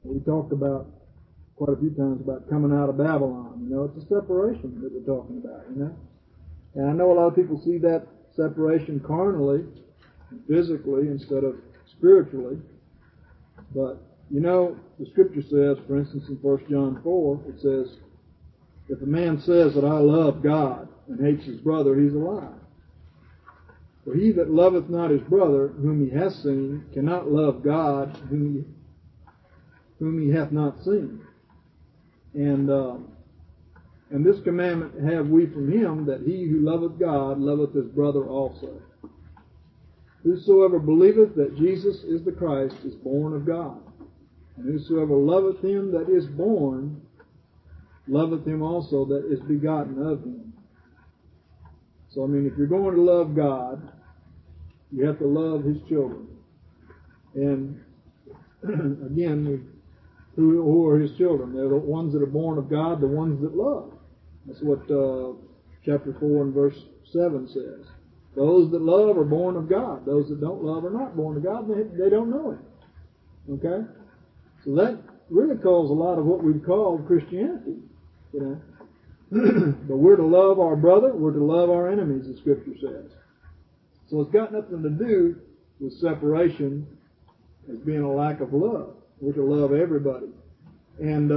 We talked about quite a few times about coming out of Babylon. You know, it's a separation that we're talking about, you know. And I know a lot of people see that separation carnally, physically, instead of spiritually. But, you know, the Scripture says, for instance, in 1 John 4, it says, if a man says that I love God and hates his brother, he's a liar. For he that loveth not his brother, whom he hath seen, cannot love God, whom he hath not seen. And this commandment have we from him, that he who loveth God loveth his brother also. Whosoever believeth that Jesus is the Christ is born of God. And whosoever loveth him that is born loveth him also that is begotten of him. So, I mean, if you're going to love God, you have to love his children. And, again, who are his children? They're the ones that are born of God, the ones that love. That's what chapter 4 and verse 7 says. Those that love are born of God. Those that don't love are not born of God. They don't know him. Okay? So that really calls a lot of what we've called Christianity. You know? But we're to love our brother. We're to love our enemies, the Scripture says. So it's got nothing to do with separation as being a lack of love. We're to love everybody. And,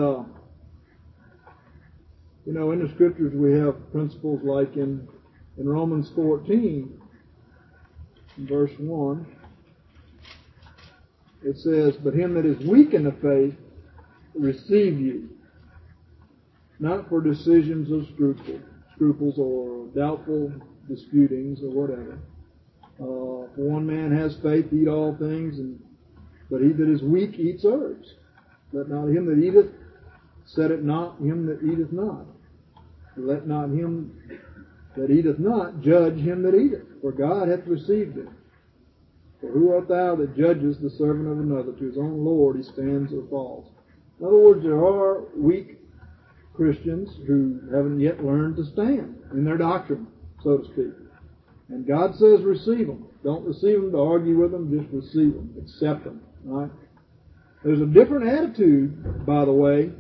you know, in the Scriptures we have principles like in Romans 14, verse 1, it says, but him that is weak in the faith receive you, not for decisions of scruples or doubtful disputings or whatever. For one man has faith, eat all things, but he that is weak eats herbs. Let not him that eateth set it not him that eateth not. Let not him that eateth not judge him that eateth, for God hath received him. For who art thou that judgest the servant of another? To his own Lord he stands or falls. In other words, there are weak Christians who haven't yet learned to stand in their doctrine, so to speak. And God says receive them. Don't receive them to argue with them, just receive them. Accept them. Right? There's a different attitude, by the way,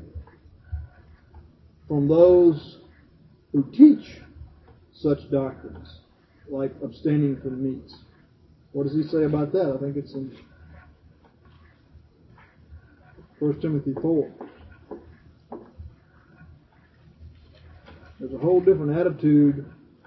from those who teach such doctrines, like abstaining from meats. What does he say about that? I think it's in 1 Timothy 4. There's a whole different attitude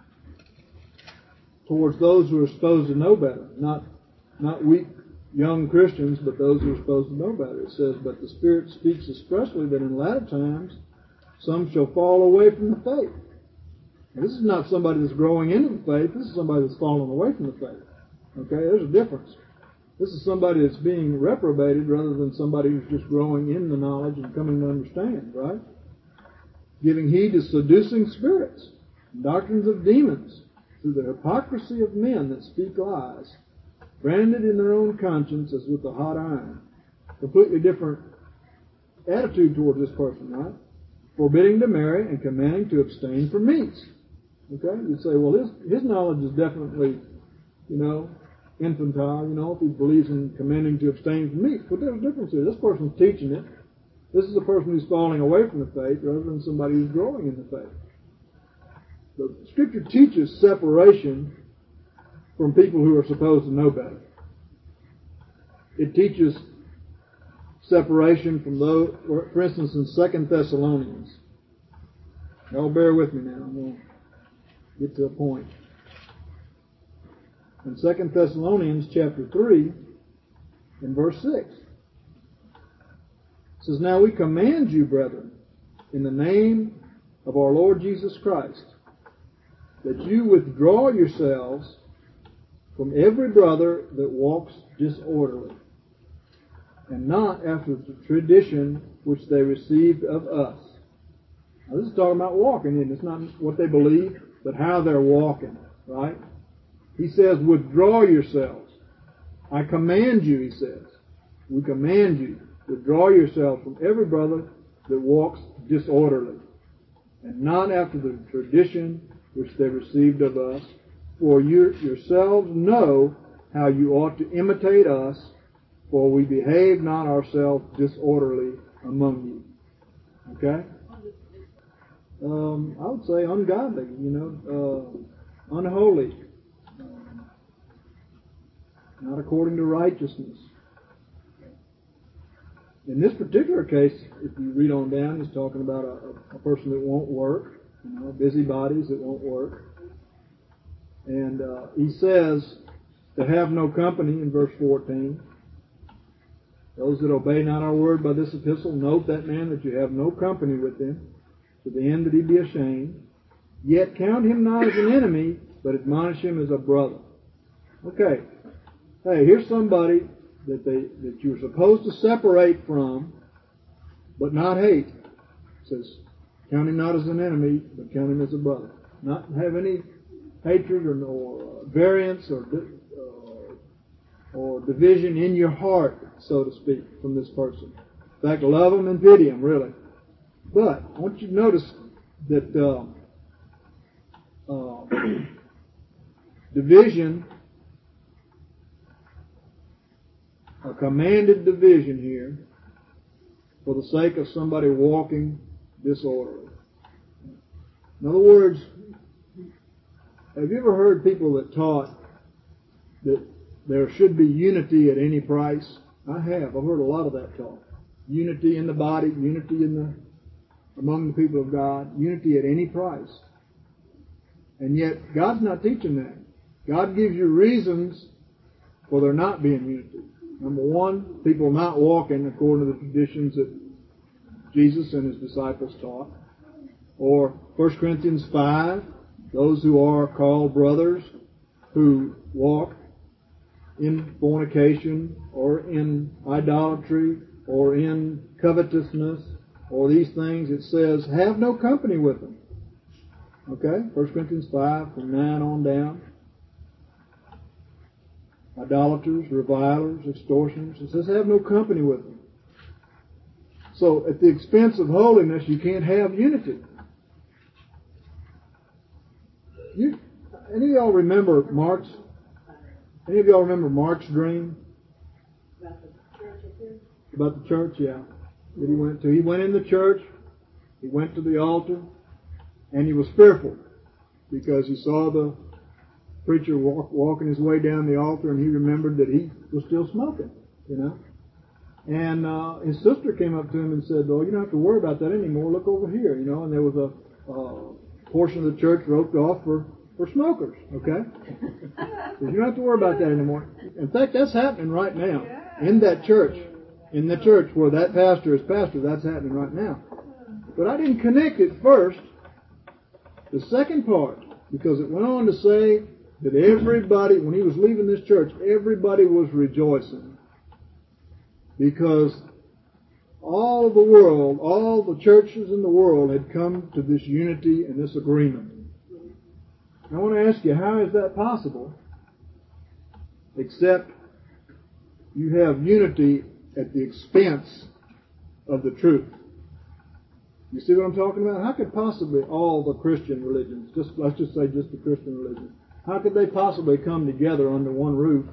towards those who are supposed to know better. Not weak young Christians, but those who are supposed to know better. It says, but the Spirit speaks expressly that in latter times some shall fall away from the faith. Now, this is not somebody that's growing into the faith. This is somebody that's fallen away from the faith. Okay, there's a difference. This is somebody that's being reprobated rather than somebody who's just growing in the knowledge and coming to understand, right? Giving heed to seducing spirits, doctrines of demons, through the hypocrisy of men that speak lies, branded in their own conscience as with a hot iron. Completely different attitude towards this person, right? Forbidding to marry and commanding to abstain from meats. Okay? You'd say, well, his knowledge is definitely, you know, infantile, you know, if he believes in commanding to abstain from meats. But there's a difference here. This person's teaching it. This is a person who's falling away from the faith rather than somebody who's growing in the faith. The Scripture teaches separation from people who are supposed to know better. It teaches separation from those, for instance, in 2 Thessalonians. Y'all bear with me now. I'm going to get to a point. In 2 Thessalonians chapter 3, in verse 6, it says, now we command you, brethren, in the name of our Lord Jesus Christ, that you withdraw yourselves from every brother that walks disorderly, and not after the tradition which they received of us. Now this is talking about walking, and it's not what they believe, but how they're walking, right? He says, withdraw yourselves. I command you, he says. We command you, withdraw yourselves from every brother that walks disorderly, and not after the tradition which they received of us. For you yourselves know how you ought to imitate us, for we behave not ourselves disorderly among you. Okay? I would say ungodly, unholy, not according to righteousness. In this particular case, if you read on down, he's talking about a person that won't work, busybodies that won't work. And he says to have no company in verse 14. Those that obey not our word by this epistle, note that man that you have no company with him, to the end that he be ashamed. Yet count him not as an enemy, but admonish him as a brother. Okay. Hey, here's somebody that you're supposed to separate from, but not hate. It says, count him not as an enemy, but count him as a brother. Not have any hatred or variance or division in your heart, so to speak, from this person. In fact, love him and pity him, really. But I want you to notice that division, a commanded division here, for the sake of somebody walking disorderly. In other words, have you ever heard people that taught that there should be unity at any price? I have. I've heard a lot of that talk. Unity in the body, unity among the people of God, unity at any price. And yet, God's not teaching that. God gives you reasons for there not being unity. Number one, people not walking according to the traditions that Jesus and His disciples taught. Or 1 Corinthians 5, those who are called brothers who walk in fornication or in idolatry or in covetousness or these things, it says, have no company with them. Okay? 1 Corinthians 5 from 9 on down. Idolaters, revilers, extortioners. It says, have no company with them. So, at the expense of holiness, you can't have unity. Any of y'all remember Mark's dream? About the church, yeah. That he went to. He went in the church, he went to the altar, and he was fearful because he saw the preacher walking his way down the altar, and he remembered that he was still smoking, And his sister came up to him and said, "Oh, you don't have to worry about that anymore. Look over here, And there was a portion of the church roped off for smokers, okay? So you don't have to worry about that anymore. In fact, that's happening right now in that church. In the church where that pastor is pastor, that's happening right now. But I didn't connect it first, the second part, because it went on to say that everybody, when he was leaving this church, everybody was rejoicing. Because all the world, all the churches in the world had come to this unity and this agreement. I want to ask you, how is that possible? Except you have unity at the expense of the truth. You see what I'm talking about? How could possibly all the Christian religions, let's just say just the Christian religions, how could they possibly come together under one roof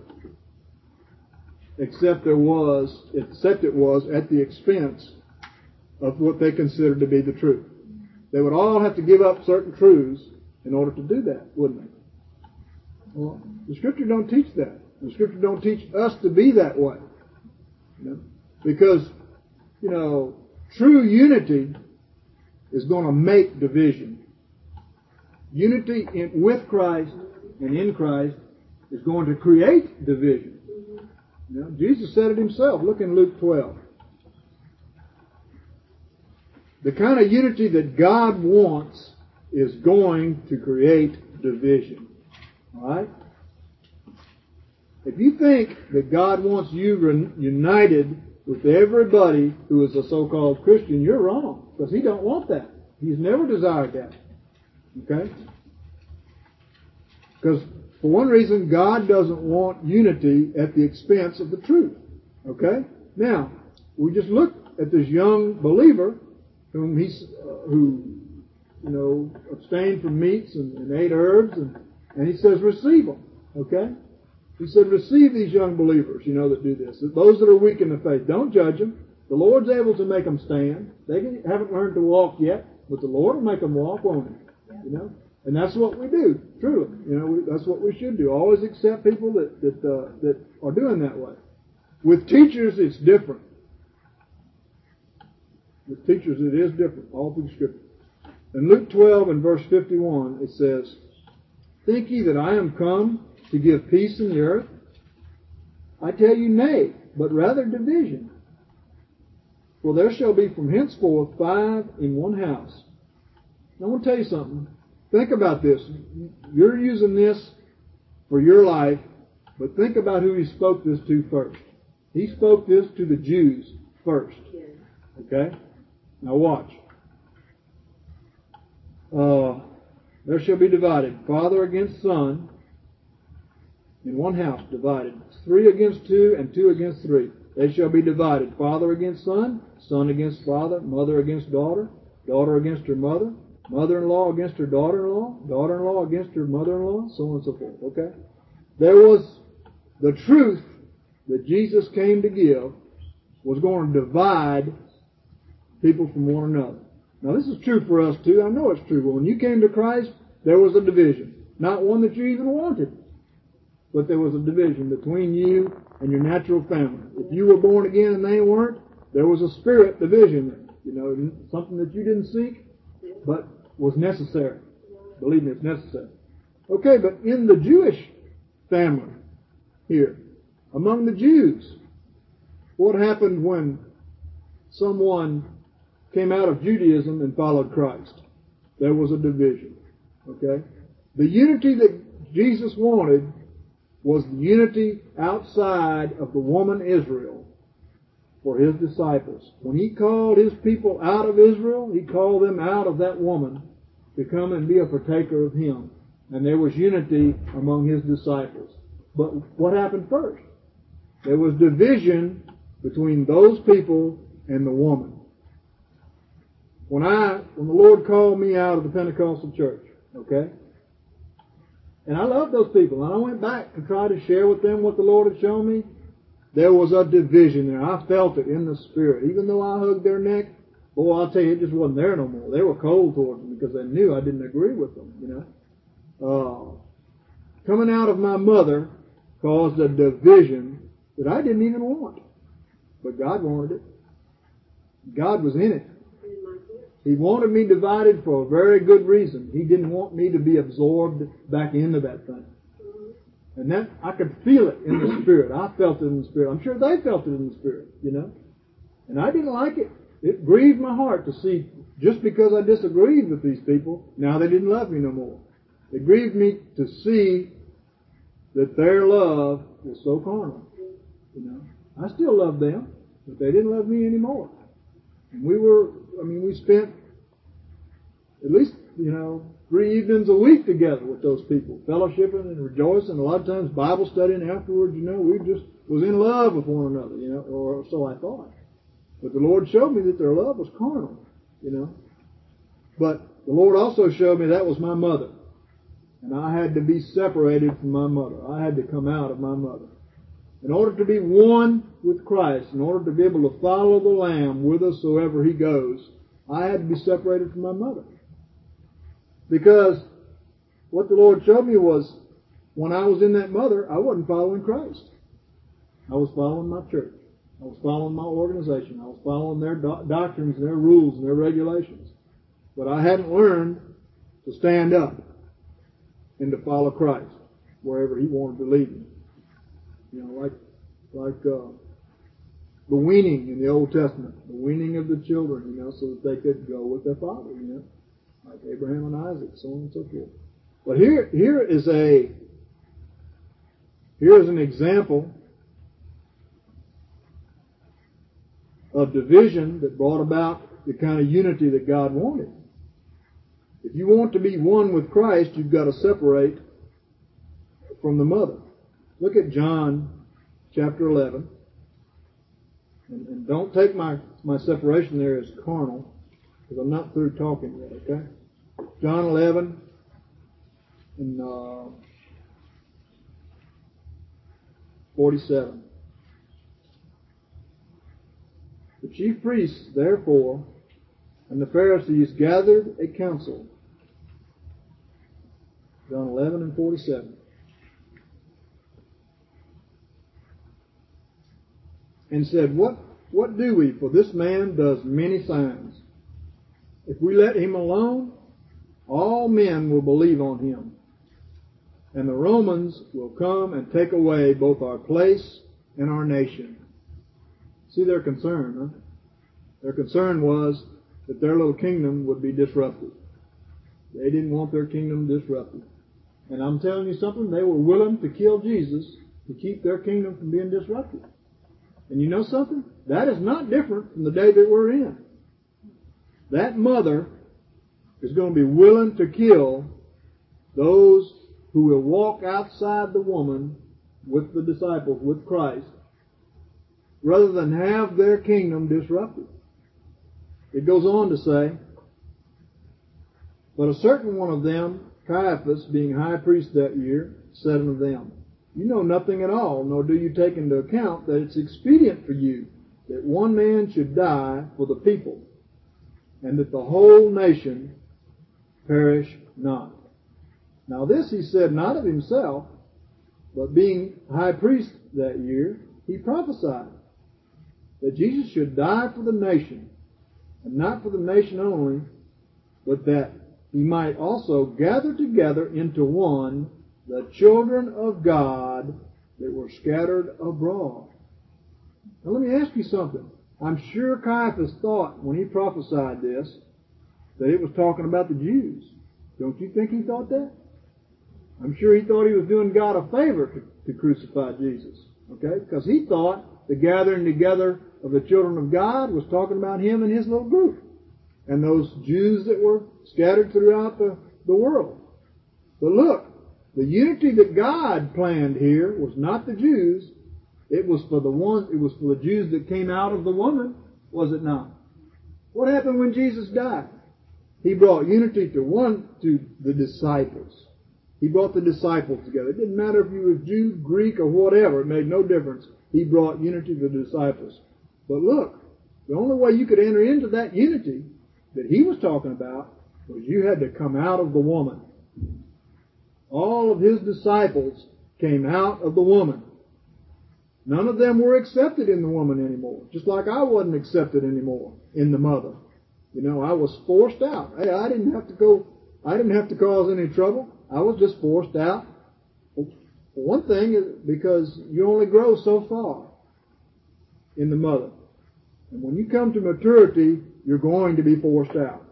except it was at the expense of what they considered to be the truth? They would all have to give up certain truths in order to do that, wouldn't they? Well, the Scripture don't teach that. The Scripture don't teach us to be that way. Because, true unity is going to make division. Unity with Christ and in Christ is going to create division. Jesus said it himself. Look in Luke 12. The kind of unity that God wants is going to create division. All right? If you think that God wants you united with everybody who is a so-called Christian, you're wrong. Because He don't want that. He's never desired that. Okay? Because for one reason, God doesn't want unity at the expense of the truth. Okay? Now, we just look at this young believer who abstained from meats and ate herbs, and he says, receive them. Okay? He said, receive these young believers, that do this. Those that are weak in the faith, don't judge them. The Lord's able to make them stand. They haven't learned to walk yet, but the Lord will make them walk, won't He? And that's what we do, truly. That's what we should do. Always accept people that are doing that way. With teachers, it's different. With teachers, it is different, all through Scripture. In Luke 12 and verse 51, it says, think ye that I am come to give peace in the earth? I tell you, nay, but rather division. For there shall be from henceforth 5 in one house. Now, I want to tell you something. Think about this. You're using this for your life, but think about who He spoke this to first. He spoke this to the Jews first. Okay? Now watch. There shall be divided, father against son, in one house divided. 3 against 2, and 2 against 3. They shall be divided, father against son, son against father, mother against daughter, daughter against her mother, mother-in-law against her daughter-in-law, daughter-in-law against her mother-in-law, so on and so forth. Okay? There was the truth that Jesus came to give was going to divide people from one another. Now, this is true for us too. I know it's true. But when you came to Christ, there was a division. Not one that you even wanted, but there was a division between you and your natural family. If you were born again and they weren't, there was a spirit division there. Something that you didn't seek, but was necessary. Believe me, it's necessary. Okay, but in the Jewish family here, among the Jews, what happened when someone came out of Judaism and followed Christ? There was a division. Okay? The unity that Jesus wanted was the unity outside of the woman Israel for His disciples. When He called His people out of Israel, He called them out of that woman to come and be a partaker of Him. And there was unity among His disciples. But what happened first? There was division between those people and the woman. When the Lord called me out of the Pentecostal church, okay? And I loved those people, and I went back to try to share with them what the Lord had shown me. There was a division there. I felt it in the Spirit. Even though I hugged their neck, boy, I'll tell you, it just wasn't there no more. They were cold towards me because they knew I didn't agree with them, Coming out of my mother caused a division that I didn't even want. But God wanted it. God was in it. He wanted me divided for a very good reason. He didn't want me to be absorbed back into that thing. And that, I could feel it in the Spirit. I felt it in the Spirit. I'm sure they felt it in the Spirit, And I didn't like it. It grieved my heart to see, just because I disagreed with these people, now they didn't love me no more. It grieved me to see that their love was so carnal. I still love them, but they didn't love me anymore. And we spent at least, 3 evenings a week together with those people, fellowshipping and rejoicing, a lot of times Bible studying afterwards, we just was in love with one another, or so I thought. But the Lord showed me that their love was carnal, But the Lord also showed me that was my mother. And I had to be separated from my mother. I had to come out of my mother. In order to be one with Christ, in order to be able to follow the Lamb whithersoever He goes, I had to be separated from my mother. Because what the Lord showed me was, when I was in that mother, I wasn't following Christ. I was following my church. I was following my organization. I was following their doctrines and their rules and their regulations. But I hadn't learned to stand up and to follow Christ wherever He wanted to lead me. Like the weaning in the Old Testament, the weaning of the children, so that they could go with their father, like Abraham and Isaac, so on and so forth. But here is an example of division that brought about the kind of unity that God wanted. If you want to be one with Christ, you've got to separate from the mother. Look at John chapter 11. And don't take my separation there as carnal, because I'm not through talking yet, okay? John 11, and 47. The chief priests, therefore, and the Pharisees gathered a council. John 11 and 47. And said, What do we? For this man does many signs. If we let him alone, all men will believe on him. And the Romans will come and take away both our place and our nation. See their concern, huh? Their concern was that their little kingdom would be disrupted. They didn't want their kingdom disrupted. And I'm telling you something, they were willing to kill Jesus to keep their kingdom from being disrupted. And you know something? That is not different from the day that we're in. That mother is going to be willing to kill those who will walk outside the woman with the disciples, with Christ, rather than have their kingdom disrupted. It goes on to say, but a certain one of them, Caiaphas, being high priest that year, said unto them, You know nothing at all, nor do you take into account that it's expedient for you that one man should die for the people, and that the whole nation perish not. Now this he said not of himself, but being high priest that year, he prophesied that Jesus should die for the nation, and not for the nation only, but that he might also gather together into one the children of God that were scattered abroad. Now let me ask you something. I'm sure Caiaphas thought when he prophesied this that it was talking about the Jews. Don't you think he thought that? I'm sure he thought he was doing God a favor to crucify Jesus. Okay? Because he thought the gathering together of the children of God was talking about him and his little group. And those Jews that were scattered throughout the world. But look, the unity that God planned here was not the Jews. It was for the Jews that came out of the woman, was it not? What happened when Jesus died? He brought unity to the disciples. He brought the disciples together. It didn't matter if you were Jew, Greek, or whatever. It made no difference. He brought unity to the disciples. But look, the only way you could enter into that unity that he was talking about was you had to come out of the woman. All of his disciples came out of the woman. None of them were accepted in the woman anymore. Just like I wasn't accepted anymore in the mother. You know, I was forced out. Hey, I didn't have to cause any trouble. I was just forced out. For one thing is because you only grow so far in the mother. And when you come to maturity, you're going to be forced out.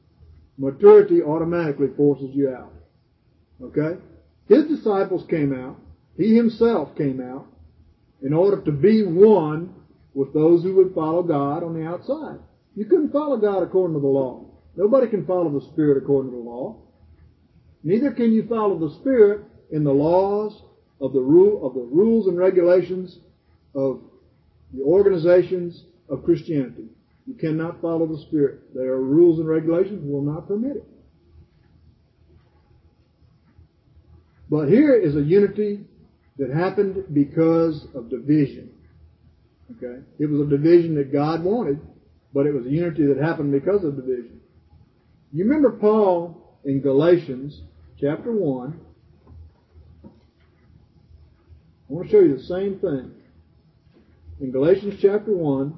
Maturity automatically forces you out. Okay? His disciples came out. He himself came out in order to be one with those who would follow God on the outside. You couldn't follow God according to the law. Nobody can follow the Spirit according to the law. Neither can you follow the Spirit in the laws of the rules and regulations of the organizations of Christianity. You cannot follow the Spirit. There are rules and regulations that will not permit it. But here is a unity that happened because of division. Okay? It was a division that God wanted, but it was a unity that happened because of division. You remember Paul in Galatians chapter 1. I want to show you the same thing. In Galatians chapter 1,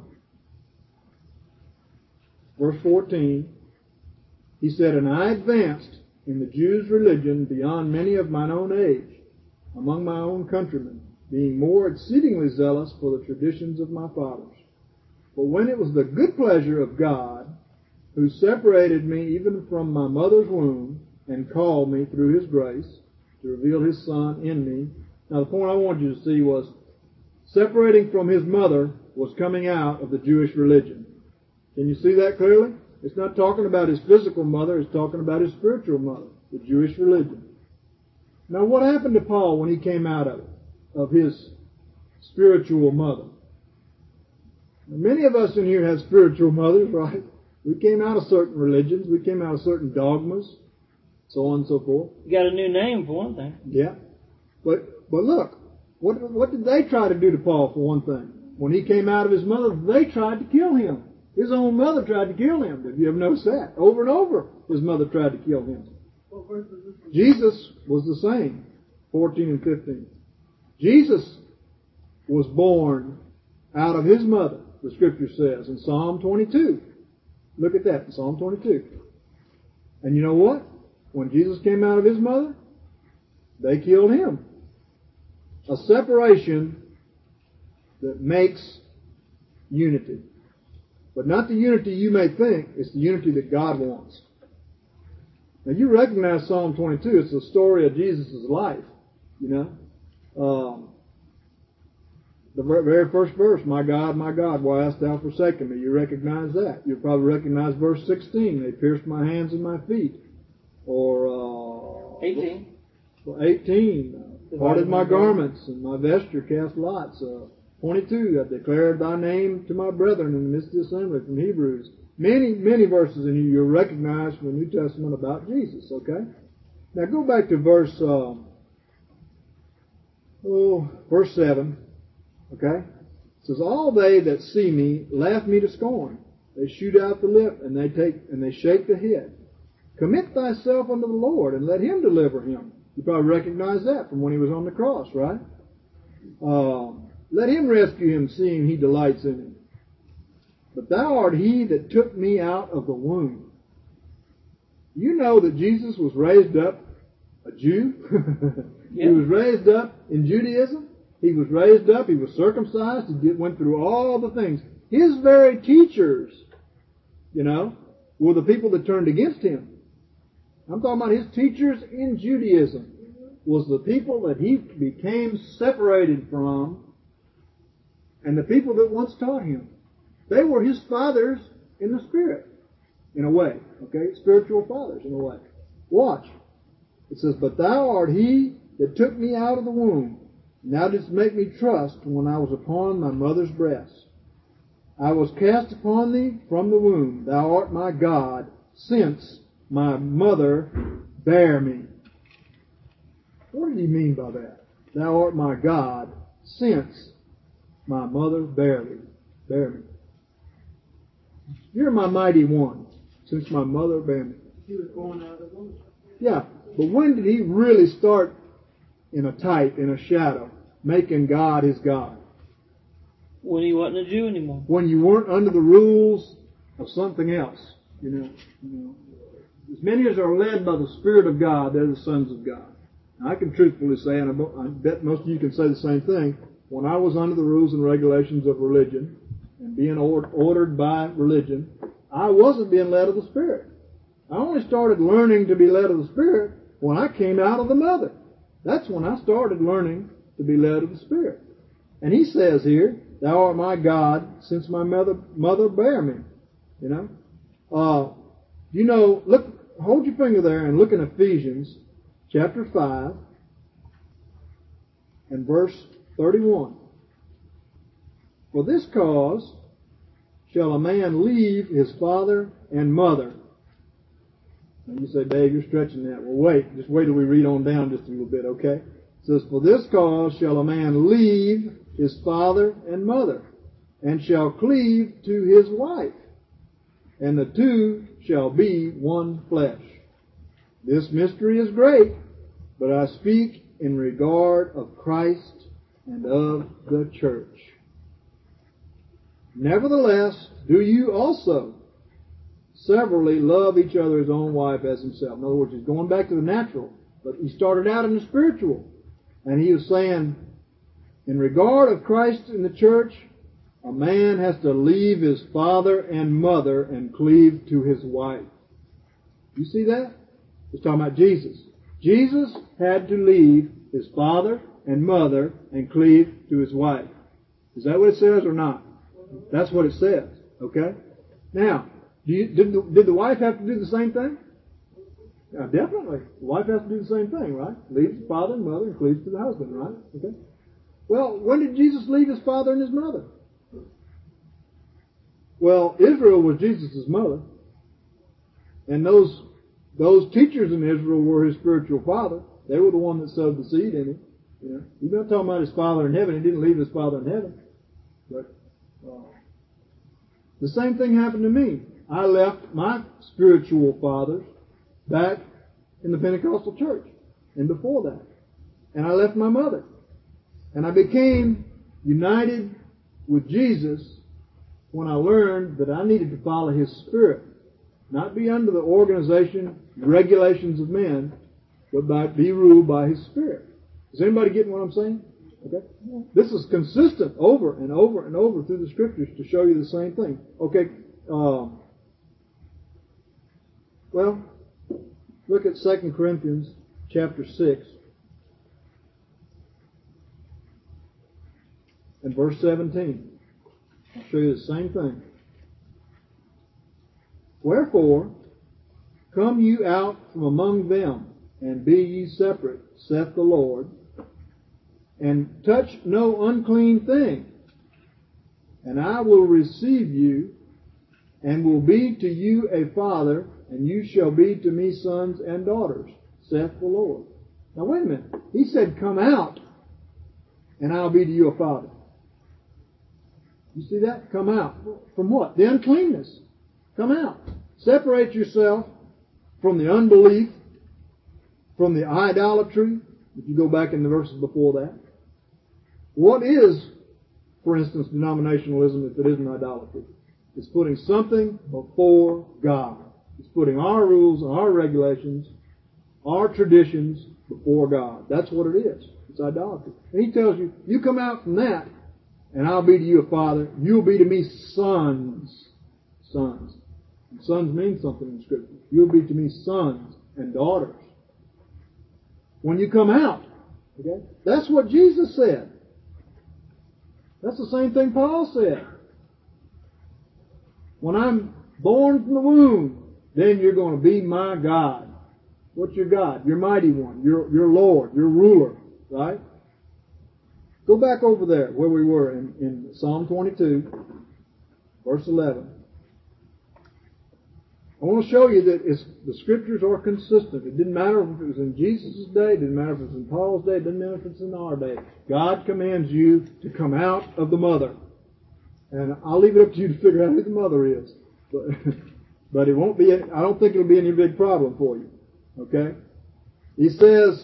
verse 14, he said, And I advanced in the Jews' religion beyond many of mine own age, among my own countrymen, being more exceedingly zealous for the traditions of my fathers. But when it was the good pleasure of God, who separated me even from my mother's womb, and called me through His grace, to reveal His Son in me. Now the point I wanted you to see was, separating from his mother was coming out of the Jewish religion. Can you see that clearly? It's not talking about his physical mother, it's talking about his spiritual mother, the Jewish religion. Now what happened to Paul when he came out of his spiritual mother? Many of us in here have spiritual mothers, right? We came out of certain religions, we came out of certain dogmas, so on and so forth. You got a new name for one thing. Yeah. But look, What did they try to do to Paul, for one thing? When he came out of his mother, they tried to kill him. His own mother tried to kill him. Did you ever notice that? Over and over, his mother tried to kill him. Jesus was the same, 14 and 15. Jesus was born out of his mother, the Scripture says, in Psalm 22. Look at that, in Psalm 22. And you know what? When Jesus came out of his mother, they killed him. A separation that makes unity. But not the unity you may think, it's the unity that God wants. Now you recognize Psalm 22, it's the story of Jesus' life, you know. The very first verse, my God, why hast thou forsaken me? You recognize that. You'll probably recognize verse 16, they pierced my hands and my feet. Or 18. 18, parted my garments and my vesture cast lots. 22, I declared thy name to my brethren in the midst of the assembly, from Hebrews. Many verses in here you'll recognize from the New Testament about Jesus, okay? Now go back to verse 7, okay? It says, all they that see me laugh me to scorn. They shoot out the lip and they shake the head. Commit thyself unto the Lord and let him deliver him. You probably recognize that from when he was on the cross, right? Let him rescue him, seeing he delights in him. But thou art he that took me out of the womb. You know that Jesus was raised up a Jew. He was raised up in Judaism. He was raised up. He was circumcised. He went through all the things. His very teachers, you know, were the people that turned against him. I'm talking about his teachers in Judaism was the people that he became separated from and the people that once taught him. They were his fathers in the Spirit, in a way. Okay? Spiritual fathers, in a way. Watch. It says, but thou art he that took me out of the womb, and thou didst make me trust when I was upon my mother's breast. I was cast upon thee from the womb. Thou art my God, since my mother bare me. What did he mean by that? Thou art my God, since my mother bare me. You're my mighty one, since my mother bare me. He was born out of the womb. Yeah, but when did he really start in a type, in a shadow, making God his God? When he wasn't a Jew anymore. When you weren't under the rules of something else, you know. As many as are led by the Spirit of God, they're the sons of God. And I can truthfully say, and I bet most of you can say the same thing, when I was under the rules and regulations of religion, and being ordered by religion, I wasn't being led of the Spirit. I only started learning to be led of the Spirit when I came out of the mother. That's when I started learning to be led of the Spirit. And he says here, thou art my God, since my mother bare me. You know? Hold your finger there and look in Ephesians chapter 5 and verse 31. For this cause shall a man leave his father and mother. And you say, Dave, you're stretching that. Well, just wait till we read on down just a little bit, okay? It says, for this cause shall a man leave his father and mother, and shall cleave to his wife, and the two shall be one flesh. This mystery is great, but I speak in regard of Christ and of the church. Nevertheless, do you also severally love each other as own wife as himself. In other words, he's going back to the natural, but he started out in the spiritual. And he was saying, in regard of Christ and the church, a man has to leave his father and mother and cleave to his wife. You see that? He's talking about Jesus. Jesus had to leave his father and mother and cleave to his wife. Is that what it says or not? That's what it says. Okay? Now, did the wife have to do the same thing? Yeah, definitely. The wife has to do the same thing, right? Leaves his father and mother and cleaves to the husband, right? Okay. Well, when did Jesus leave his father and his mother? Well, Israel was Jesus' mother. And those teachers in Israel were his spiritual father. They were the one that sowed the seed in him. You know, he's not talking about his Father in heaven. He didn't leave his Father in heaven. But the same thing happened to me. I left my spiritual fathers back in the Pentecostal church and before that. And I left my mother. And I became united with Jesus when I learned that I needed to follow His Spirit. Not be under the organization, regulations of men, but be ruled by His Spirit. Is anybody getting what I'm saying? Okay. This is consistent over and over and over through the Scriptures to show you the same thing. Okay. Well, look at 2 Corinthians chapter 6 and verse 17. I'll show you the same thing. Wherefore, come you out from among them, and be ye separate, saith the Lord, and touch no unclean thing, and I will receive you, and will be to you a father, and you shall be to me sons and daughters, saith the Lord. Now wait a minute. He said, come out, and I'll be to you a father. You see that? Come out. From what? The uncleanness. Come out. Separate yourself from the unbelief, from the idolatry. If you go back in the verses before that. What is, for instance, denominationalism if it isn't idolatry? It's putting something before God. It's putting our rules, our regulations, our traditions before God. That's what it is. It's idolatry. And He tells you, you come out from that, and I'll be to you a father. You'll be to me sons. Sons. And sons mean something in Scripture. You'll be to me sons and daughters. When you come out. Okay? That's what Jesus said. That's the same thing Paul said. When I'm born from the womb, then you're going to be my God. What's your God? Your mighty one. Your Lord. Your ruler. Right? Go back over there where we were in Psalm 22, verse 11. I want to show you that the Scriptures are consistent. It didn't matter if it was in Jesus' day. It didn't matter if it was in Paul's day. It didn't matter if it's in our day. God commands you to come out of the mother. And I'll leave it up to you to figure out who the mother is. But it won't be, I don't think it'll be any big problem for you. Okay? He says,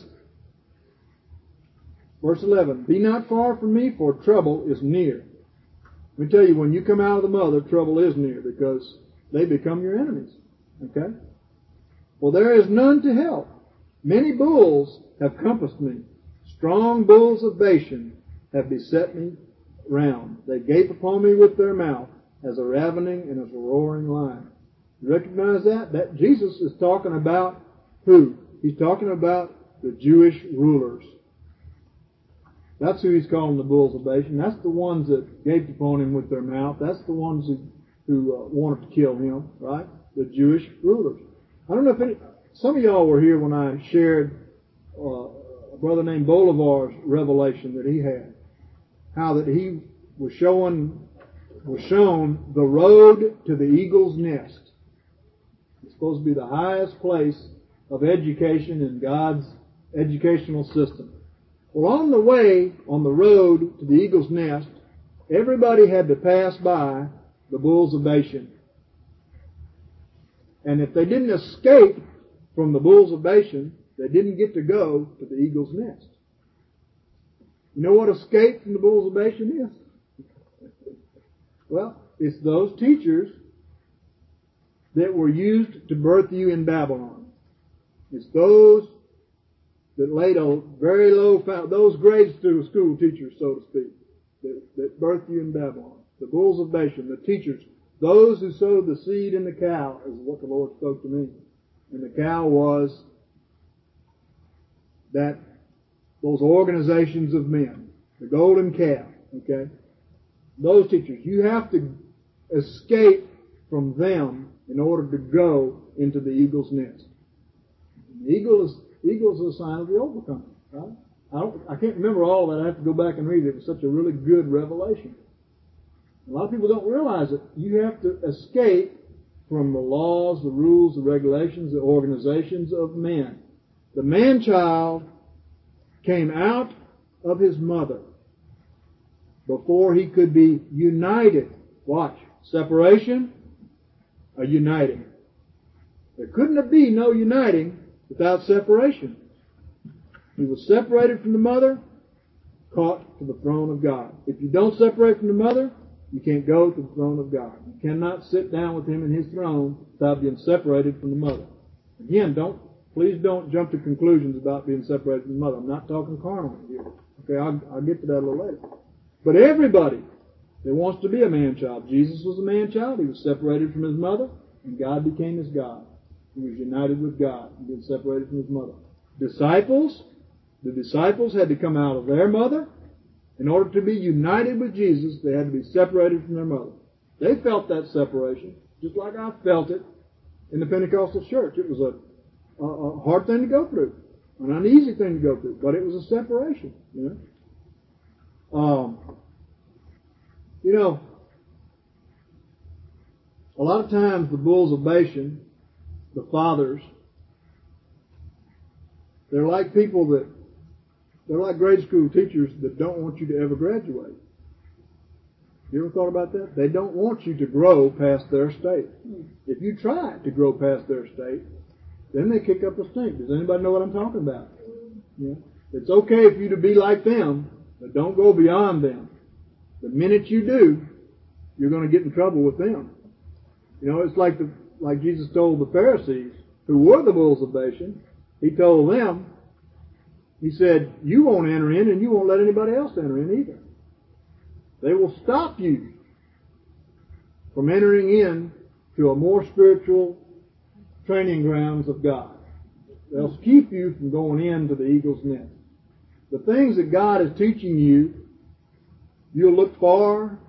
verse 11, be not far from me, for trouble is near. Let me tell you, when you come out of the mother, trouble is near, because they become your enemies. Okay? For there is none to help. Many bulls have compassed me. Strong bulls of Bashan have beset me round. They gape upon me with their mouth, as a ravening and as a roaring lion. You recognize that? That Jesus is talking about who? He's talking about the Jewish rulers. That's who he's calling the bulls of Bashan. That's the ones that gaped upon him with their mouth. That's the ones who wanted to kill him, right? The Jewish rulers. I don't know if some of y'all were here when I shared a brother named Bolivar's revelation that he had. How that he was shown the road to the eagle's nest. It's supposed to be the highest place of education in God's educational system. Well, on the way, on the road to the eagle's nest, everybody had to pass by the bulls of Bashan. And if they didn't escape from the bulls of Bashan, they didn't get to go to the eagle's nest. You know what escape from the bulls of Bashan is? Well, it's those teachers that were used to birth you in Babylon. It's those that laid a very low, those grade school teachers, so to speak, that birthed you in Babylon. The bulls of Bashan, the teachers, those who sowed the seed in the cow, is what the Lord spoke to me. And the cow was that those organizations of men, the golden calf, okay? Those teachers, you have to escape from them in order to go into the eagle's nest. The eagle is a sign of the overcomer, right? I can't remember all that. I have to go back and read it. It was such a really good revelation. A lot of people don't realize it. You have to escape from the laws, the rules, the regulations, the organizations of men. The man-child came out of his mother before he could be united. Watch. Separation, a uniting. There couldn't be no uniting without separation. He was separated from the mother, caught to the throne of God. If you don't separate from the mother, you can't go to the throne of God. You cannot sit down with him in his throne without being separated from the mother. Again, please don't jump to conclusions about being separated from the mother. I'm not talking carnal here. Okay, I'll get to that a little later. But everybody that wants to be a man-child, Jesus was a man-child. He was separated from his mother, and God became his God. He was united with God and been separated from his mother. The disciples had to come out of their mother. In order to be united with Jesus, they had to be separated from their mother. They felt that separation, just like I felt it in the Pentecostal church. It was a hard thing to go through, an uneasy thing to go through, but it was a separation. A lot of times the bulls of Bashan, the fathers, they're like grade school teachers that don't want you to ever graduate. You ever thought about that? They don't want you to grow past their state. If you try to grow past their state, then they kick up a stink. Does anybody know what I'm talking about? Yeah. It's okay for you to be like them, but don't go beyond them. The minute you do, you're going to get in trouble with them. It's like Jesus told the Pharisees, who were the bulls of Bashan. He told them, he said, you won't enter in and you won't let anybody else enter in either. They will stop you from entering in to a more spiritual training grounds of God. They'll keep you from going into the eagle's nest. The things that God is teaching you, you'll look far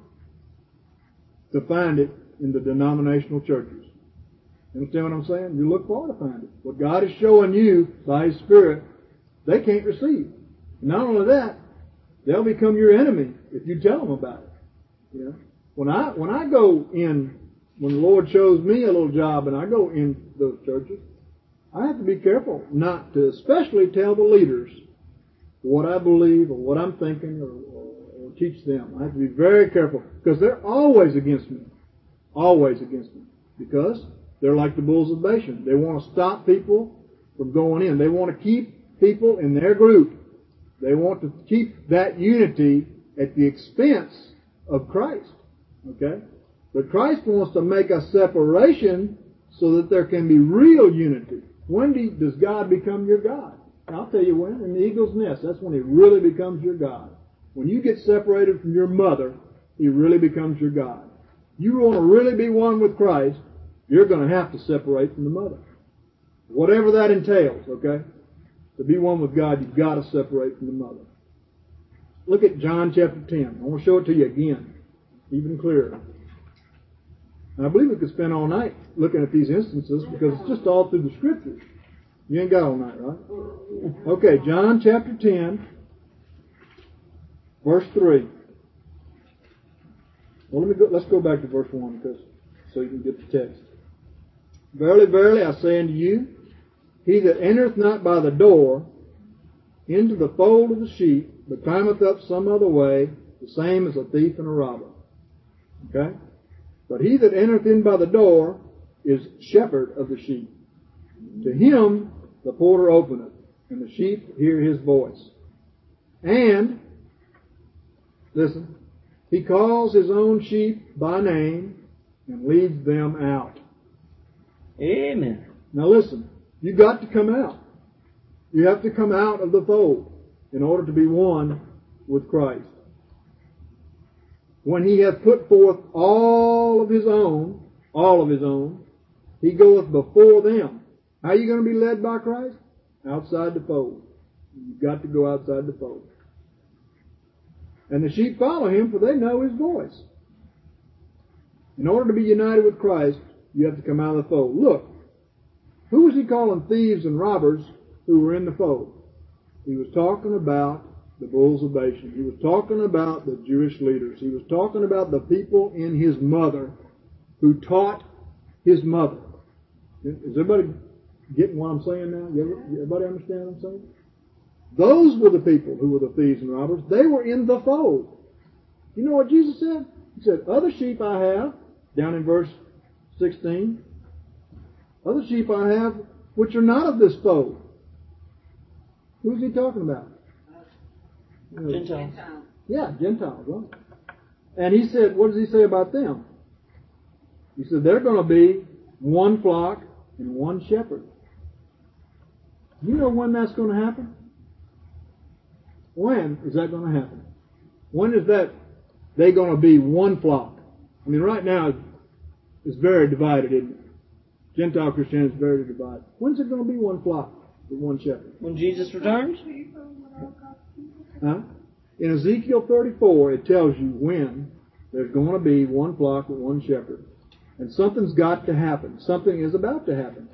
to find it in the denominational churches. You understand what I'm saying? You look far to find it. What God is showing you by His Spirit, they can't receive. And not only that, they'll become your enemy if you tell them about it. When I go in, when the Lord shows me a little job and I go in those churches, I have to be careful not to especially tell the leaders what I believe or what I'm thinking or teach them. I have to be very careful because they're always against me. Always against me. Because they're like the bulls of Bashan. They want to stop people from going in. They want to keep people in their group. They want to keep that unity at the expense of Christ. Okay? But Christ wants to make a separation so that there can be real unity. When does God become your God? I'll tell you when. In the eagle's nest. That's when He really becomes your God. When you get separated from your mother, He really becomes your God. You want to really be one with Christ, you're going to have to separate from the mother. Whatever that entails, okay? To be one with God, you've got to separate from the mother. Look at John chapter 10. I want to show it to you again, even clearer. And I believe we could spend all night looking at these instances because it's just all through the Scriptures. You ain't got all night, right? Okay, John chapter 10, verse 3. Well, let's go back to verse 1 so you can get the text. Verily, verily, I say unto you, he that entereth not by the door into the fold of the sheep, but climbeth up some other way, the same is a thief and a robber. Okay? But he that entereth in by the door is shepherd of the sheep. To him the porter openeth, and the sheep hear his voice. And, listen, he calls his own sheep by name and leads them out. Amen. Now listen, you've got to come out. You have to come out of the fold in order to be one with Christ. When He hath put forth all of His own, He goeth before them. How are you going to be led by Christ? Outside the fold. You've got to go outside the fold. And the sheep follow Him, for they know His voice. In order to be united with Christ, you have to come out of the fold. Look, who was He calling thieves and robbers who were in the fold? He was talking about the bulls of Bashan. He was talking about the Jewish leaders. He was talking about the people in His mother who taught His mother. Is everybody getting what I'm saying now? Everybody understand what I'm saying? Those were the people who were the thieves and robbers. They were in the fold. You know what Jesus said? He said, other sheep I have, down in verse 16, other sheep I have which are not of this fold. Who's he talking about? Gentiles. Yeah, Gentiles, right? And he said, what does he say about them? He said, they're going to be one flock and one shepherd. You know when that's going to happen? When is that going to happen? When is that they going to be one flock? I mean, right now it's very divided, isn't it? Gentile Christianity is very divided. When's it going to be one flock with one shepherd? When Jesus returns? Huh? In Ezekiel 34, it tells you when there's going to be one flock with one shepherd. And something's got to happen. Something is about to happen.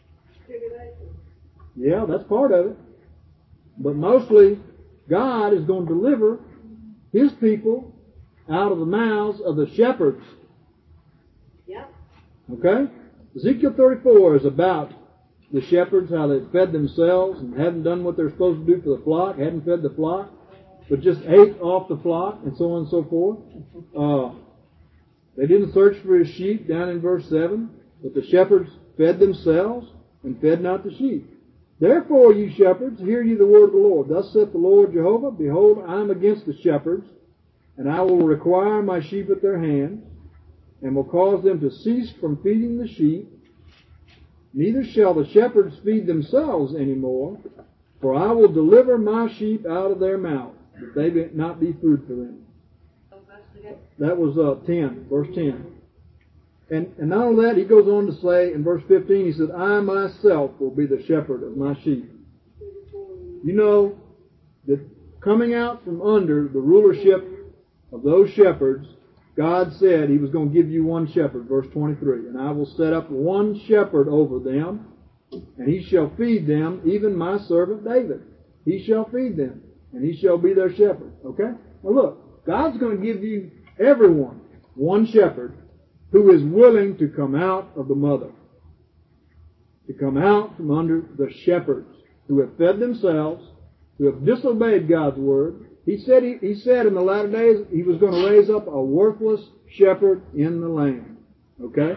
Yeah, that's part of it. But mostly, God is going to deliver His people out of the mouths of the shepherds. Yep. Okay? Ezekiel 34 is about the shepherds, how they fed themselves and hadn't done what they're supposed to do for the flock, hadn't fed the flock, but just ate off the flock, and so on and so forth. They didn't search for His sheep, down in verse 7, but the shepherds fed themselves and fed not the sheep. Therefore, ye shepherds, hear ye the word of the Lord. Thus saith the Lord Jehovah, behold, I am against the shepherds, and I will require my sheep at their hand, and will cause them to cease from feeding the sheep. Neither shall the shepherds feed themselves any more, for I will deliver my sheep out of their mouth, that they may not be food for them. That was 10, verse 10. And not only that, he goes on to say in verse 15, he said, I myself will be the shepherd of my sheep. You know that coming out from under the rulership of those shepherds, God said He was going to give you one shepherd, verse 23. And I will set up one shepherd over them, and he shall feed them, even my servant David. He shall feed them, and he shall be their shepherd. Okay? Now look, God's going to give you everyone one shepherd who is willing to come out of the mother, to come out from under the shepherds who have fed themselves, who have disobeyed God's word. He said in the latter days He was going to raise up a worthless shepherd in the land. Okay?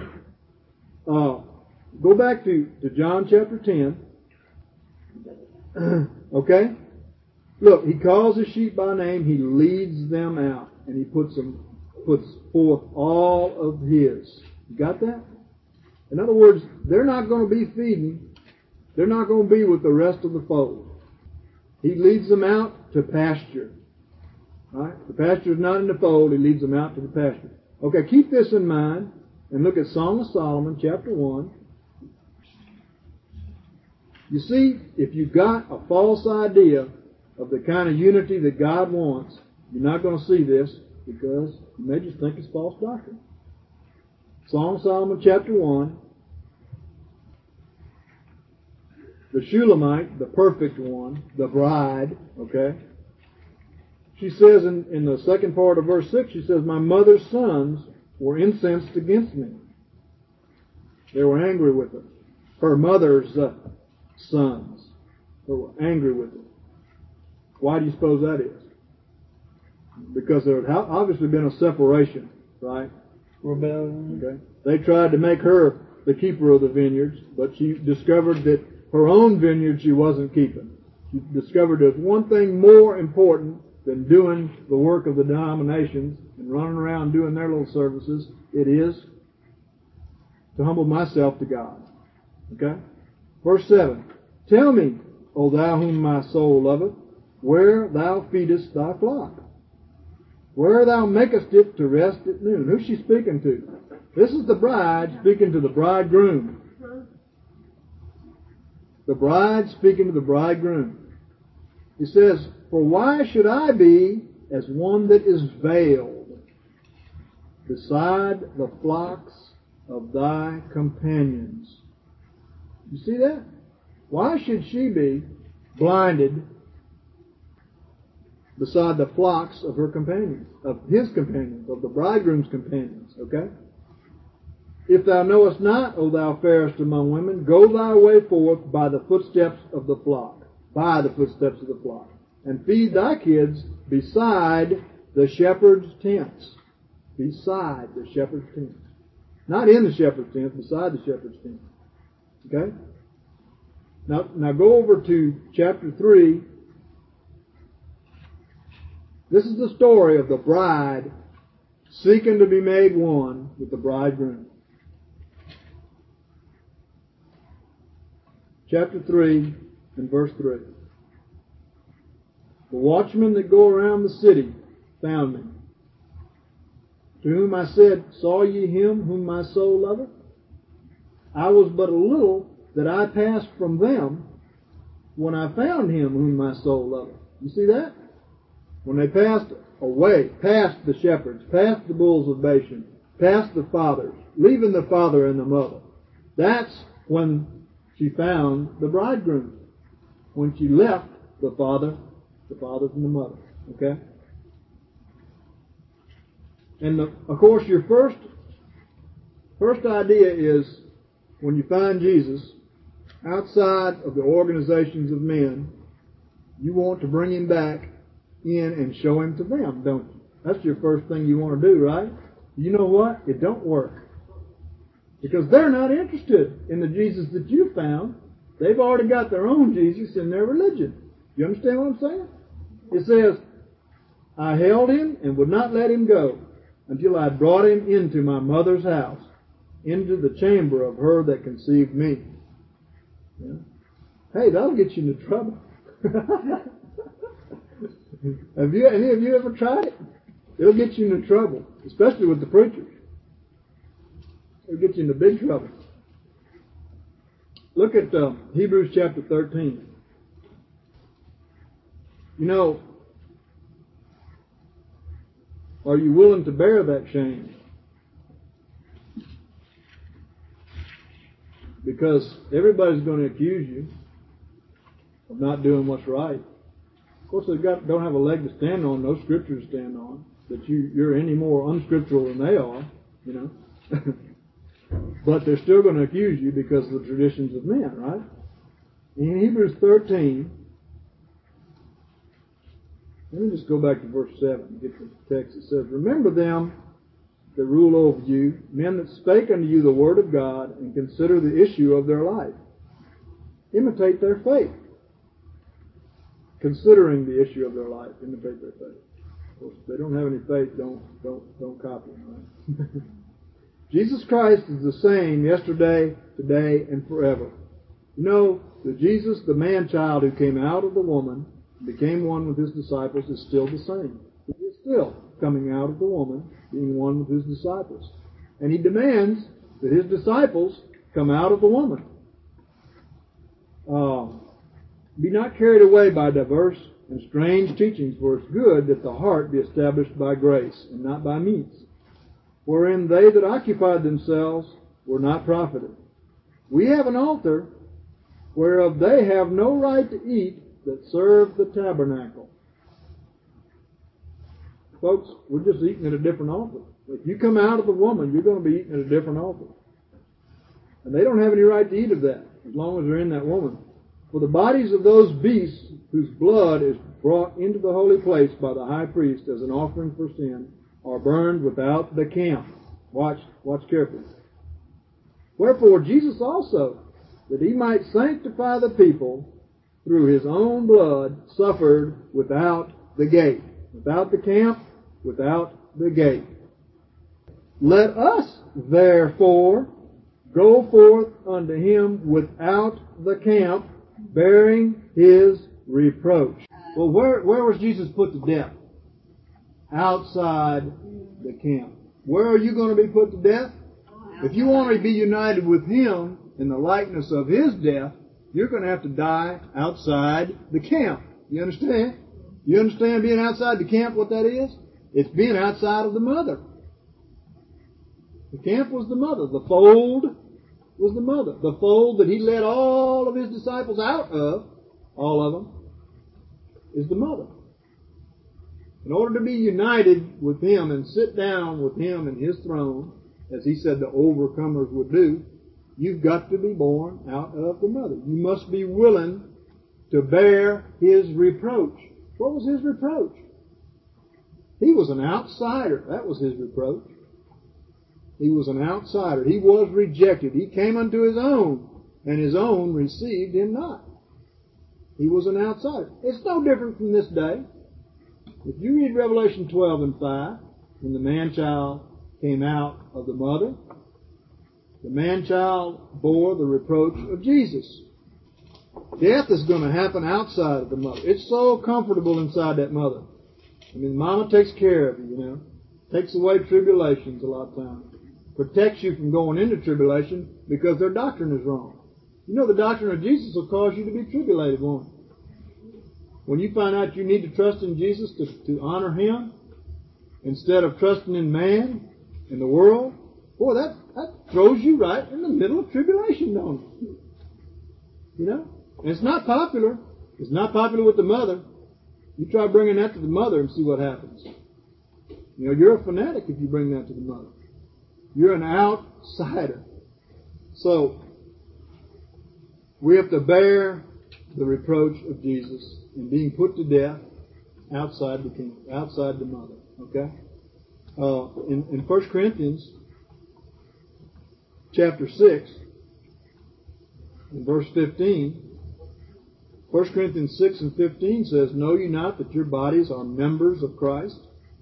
Go back to John chapter 10. Okay? Look, He calls His sheep by name. He leads them out, and He puts forth all of His. You got that? In other words, they're not going to be feeding. They're not going to be with the rest of the fold. He leads them out to pasture. Right? The pasture is not in the fold. He leads them out to the pasture. Okay, keep this in mind and look at Song of Solomon, chapter 1. You see, if you've got a false idea of the kind of unity that God wants, you're not going to see this because you may just think it's false doctrine. Song of Solomon, chapter 1. The Shulamite, the perfect one, the bride, okay? She says in the second part of verse 6, she says, my mother's sons were incensed against me. They were angry with her. Her mother's sons were angry with her. Why do you suppose that is? Because there had obviously been a separation, right? Rebellion. Okay. They tried to make her the keeper of the vineyards, but she discovered that her own vineyard she wasn't keeping. She discovered there's one thing more important than doing the work of the denominations and running around doing their little services. It is to humble myself to God. Okay? Verse 7. Tell me, O thou whom my soul loveth, where thou feedest thy flock, where thou makest it to rest at noon. Who's she speaking to? This is the bride speaking to the bridegroom. The bride speaking to the bridegroom. He says, for why should I be as one that is veiled beside the flocks of thy companions? You see that? Why should she be blinded beside the flocks of her companions, of his companions, of the bridegroom's companions? Okay? If thou knowest not, O thou fairest among women, go thy way forth by the footsteps of the flock. by the footsteps of the flock, and feed thy kids beside the shepherd's tents. Beside the shepherd's tents. Not in the shepherd's tent, beside the shepherd's tent. Okay? Now go over to chapter 3. This is the story of the bride seeking to be made one with the bridegroom. Chapter 3 and verse 3. The watchmen that go around the city found me, to whom I said, Saw ye him whom my soul loveth? I was but a little that I passed from them when I found him whom my soul loveth. You see that? When they passed away, past the shepherds, past the bulls of Bashan, past the fathers, leaving the father and the mother, that's when she found the bridegroom. When she left the fathers and the mother. Okay? And of course your first idea is, when you find Jesus outside of the organizations of men, you want to bring him back in and show him to them, don't you? That's your first thing you want to do, right? You know what? It don't work. Because they're not interested in the Jesus that you found. They've already got their own Jesus in their religion. You understand what I'm saying? It says, I held him and would not let him go until I brought him into my mother's house, into the chamber of her that conceived me. Yeah. Hey, that'll get you into trouble. Have any of you ever tried it? It'll get you into trouble, especially with the preachers. It'll get you into big trouble. Look at Hebrews chapter 13. You know, are you willing to bear that shame? Because everybody's going to accuse you of not doing what's right. Of course, they don't have a leg to stand on, no scripture to stand on, that you're any more unscriptural than they are, you know. But they're still going to accuse you because of the traditions of men, right? In Hebrews 13, let me just go back to verse 7, get the text. It says, Remember them that rule over you, men that spake unto you the word of God, and consider the issue of their life. Imitate their faith. Considering the issue of their life, imitate their faith. Of course, if they don't have any faith, don't copy them, right? Jesus Christ is the same yesterday, today, and forever. You know, the Jesus, the man-child who came out of the woman, became one with his disciples, is still the same. He is still coming out of the woman, being one with his disciples. And he demands that his disciples come out of the woman. Be not carried away by diverse and strange teachings, for it's good that the heart be established by grace, and not by meats, wherein they that occupied themselves were not profited. We have an altar whereof they have no right to eat that serve the tabernacle. Folks, we're just eating at a different altar. If you come out of the woman, you're going to be eating at a different altar. And they don't have any right to eat of that, as long as they're in that woman. For the bodies of those beasts whose blood is brought into the holy place by the high priest as an offering for sin are burned without the camp. Watch carefully. Wherefore Jesus also, that he might sanctify the people through his own blood, suffered without the gate. Without the camp, without the gate. Let us therefore go forth unto him without the camp, bearing his reproach. Well, where was Jesus put to death? Outside the camp. Where are you going to be put to death? If you want to be united with him in the likeness of his death, you're going to have to die outside the camp. You understand? You understand being outside the camp, what that is? It's being outside of the mother. The camp was the mother. The fold was the mother. The fold that he led all of his disciples out of, all of them, is the mother. In order to be united with him and sit down with him in his throne, as he said the overcomers would do, you've got to be born out of the mother. You must be willing to bear his reproach. What was his reproach? He was an outsider. That was his reproach. He was an outsider. He was rejected. He came unto his own, and his own received him not. He was an outsider. It's no different from this day. If you read Revelation 12 and 5, when the man-child came out of the mother, the man-child bore the reproach of Jesus. Death is going to happen outside of the mother. It's so comfortable inside that mother. I mean, mama takes care of you, you know. Takes away tribulations a lot of times. Protects you from going into tribulation because their doctrine is wrong. You know the doctrine of Jesus will cause you to be tribulated, won't it? When you find out you need to trust in Jesus to honor Him instead of trusting in man and the world, boy, that throws you right in the middle of tribulation, don't it? You know? And it's not popular. It's not popular with the mother. You try bringing that to the mother and see what happens. You know, you're a fanatic if you bring that to the mother. You're an outsider. So, we have to bear the reproach of Jesus in being put to death outside the kingdom, outside the mother. Okay? In 1 Corinthians chapter 6, in verse 15, 1 Corinthians 6 and 15 says, Know ye not that your bodies are members of Christ?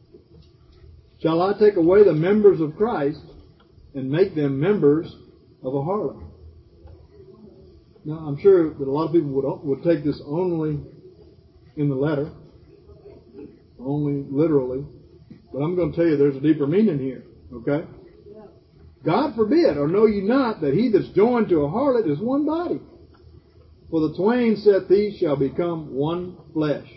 Shall I take away the members of Christ and make them members of a harlot? Now, I'm sure that a lot of people would take this only in the letter, only literally, but I'm going to tell you there's a deeper meaning here, okay? God forbid, or know ye not that he that's joined to a harlot is one body? For the twain, saith he, shall become one flesh.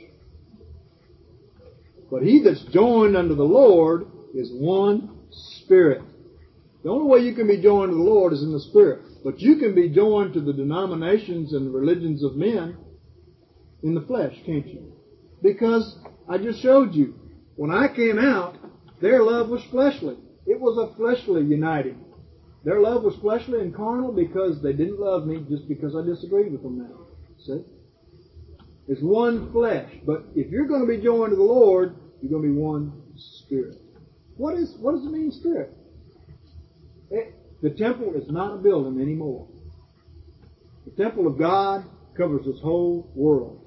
But he that's joined unto the Lord is one spirit. The only way you can be joined to the Lord is in the Spirit. But you can be joined to the denominations and the religions of men in the flesh, can't you? Because I just showed you, when I came out, their love was fleshly. It was a fleshly uniting. Their love was fleshly and carnal because they didn't love me just because I disagreed with them now. See? It's one flesh. But if you're going to be joined to the Lord, you're going to be one spirit. What does it mean, spirit? The temple is not a building anymore. The temple of God covers this whole world.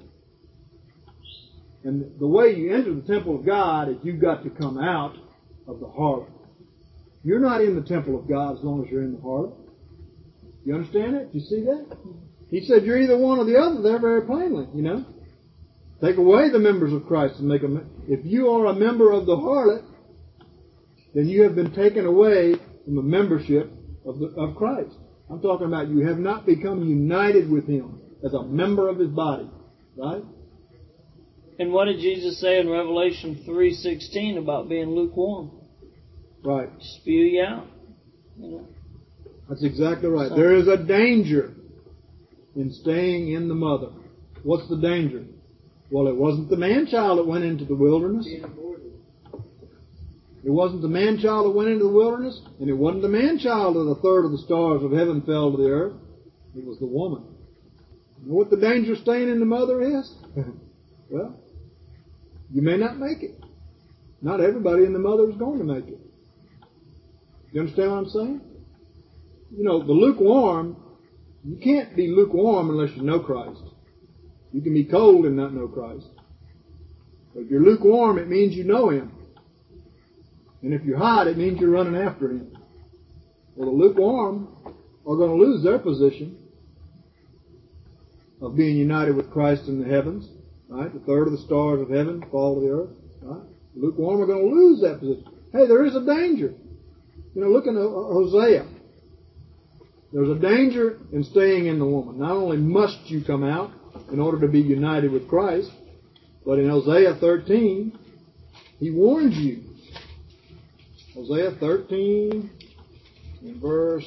And the way you enter the temple of God is you've got to come out of the harlot. You're not in the temple of God as long as you're in the harlot. You understand it? Do you see that? He said you're either one or the other there very plainly, you know. Take away the members of Christ and make them. If you are a member of the harlot, then you have been taken away from the membership of Christ. I'm talking about you have not become united with Him as a member of His body. Right? And what did Jesus say in Revelation 3:16 about being lukewarm? Right. Spew you out. You know. That's exactly right. There is a danger in staying in the mother. What's the danger? Well, it wasn't the man-child that went into the wilderness. It wasn't the man-child that went into the wilderness, and it wasn't the man-child that a third of the stars of heaven fell to the earth. It was the woman. You know what the danger of staying in the mother is? Well, you may not make it. Not everybody in the mother is going to make it. You understand what I'm saying? You know, the lukewarm, you can't be lukewarm unless you know Christ. You can be cold and not know Christ. But if you're lukewarm, it means you know Him. And if you're hot, it means you're running after Him. Well, the lukewarm are going to lose their position of being united with Christ in the heavens. Right? The third of the stars of heaven fall to the earth. Right? The lukewarm are going to lose that position. Hey, there is a danger. You know, look at Hosea. There's a danger in staying in the woman. Not only must you come out in order to be united with Christ, but in Hosea 13, he warns you. Hosea 13, in verse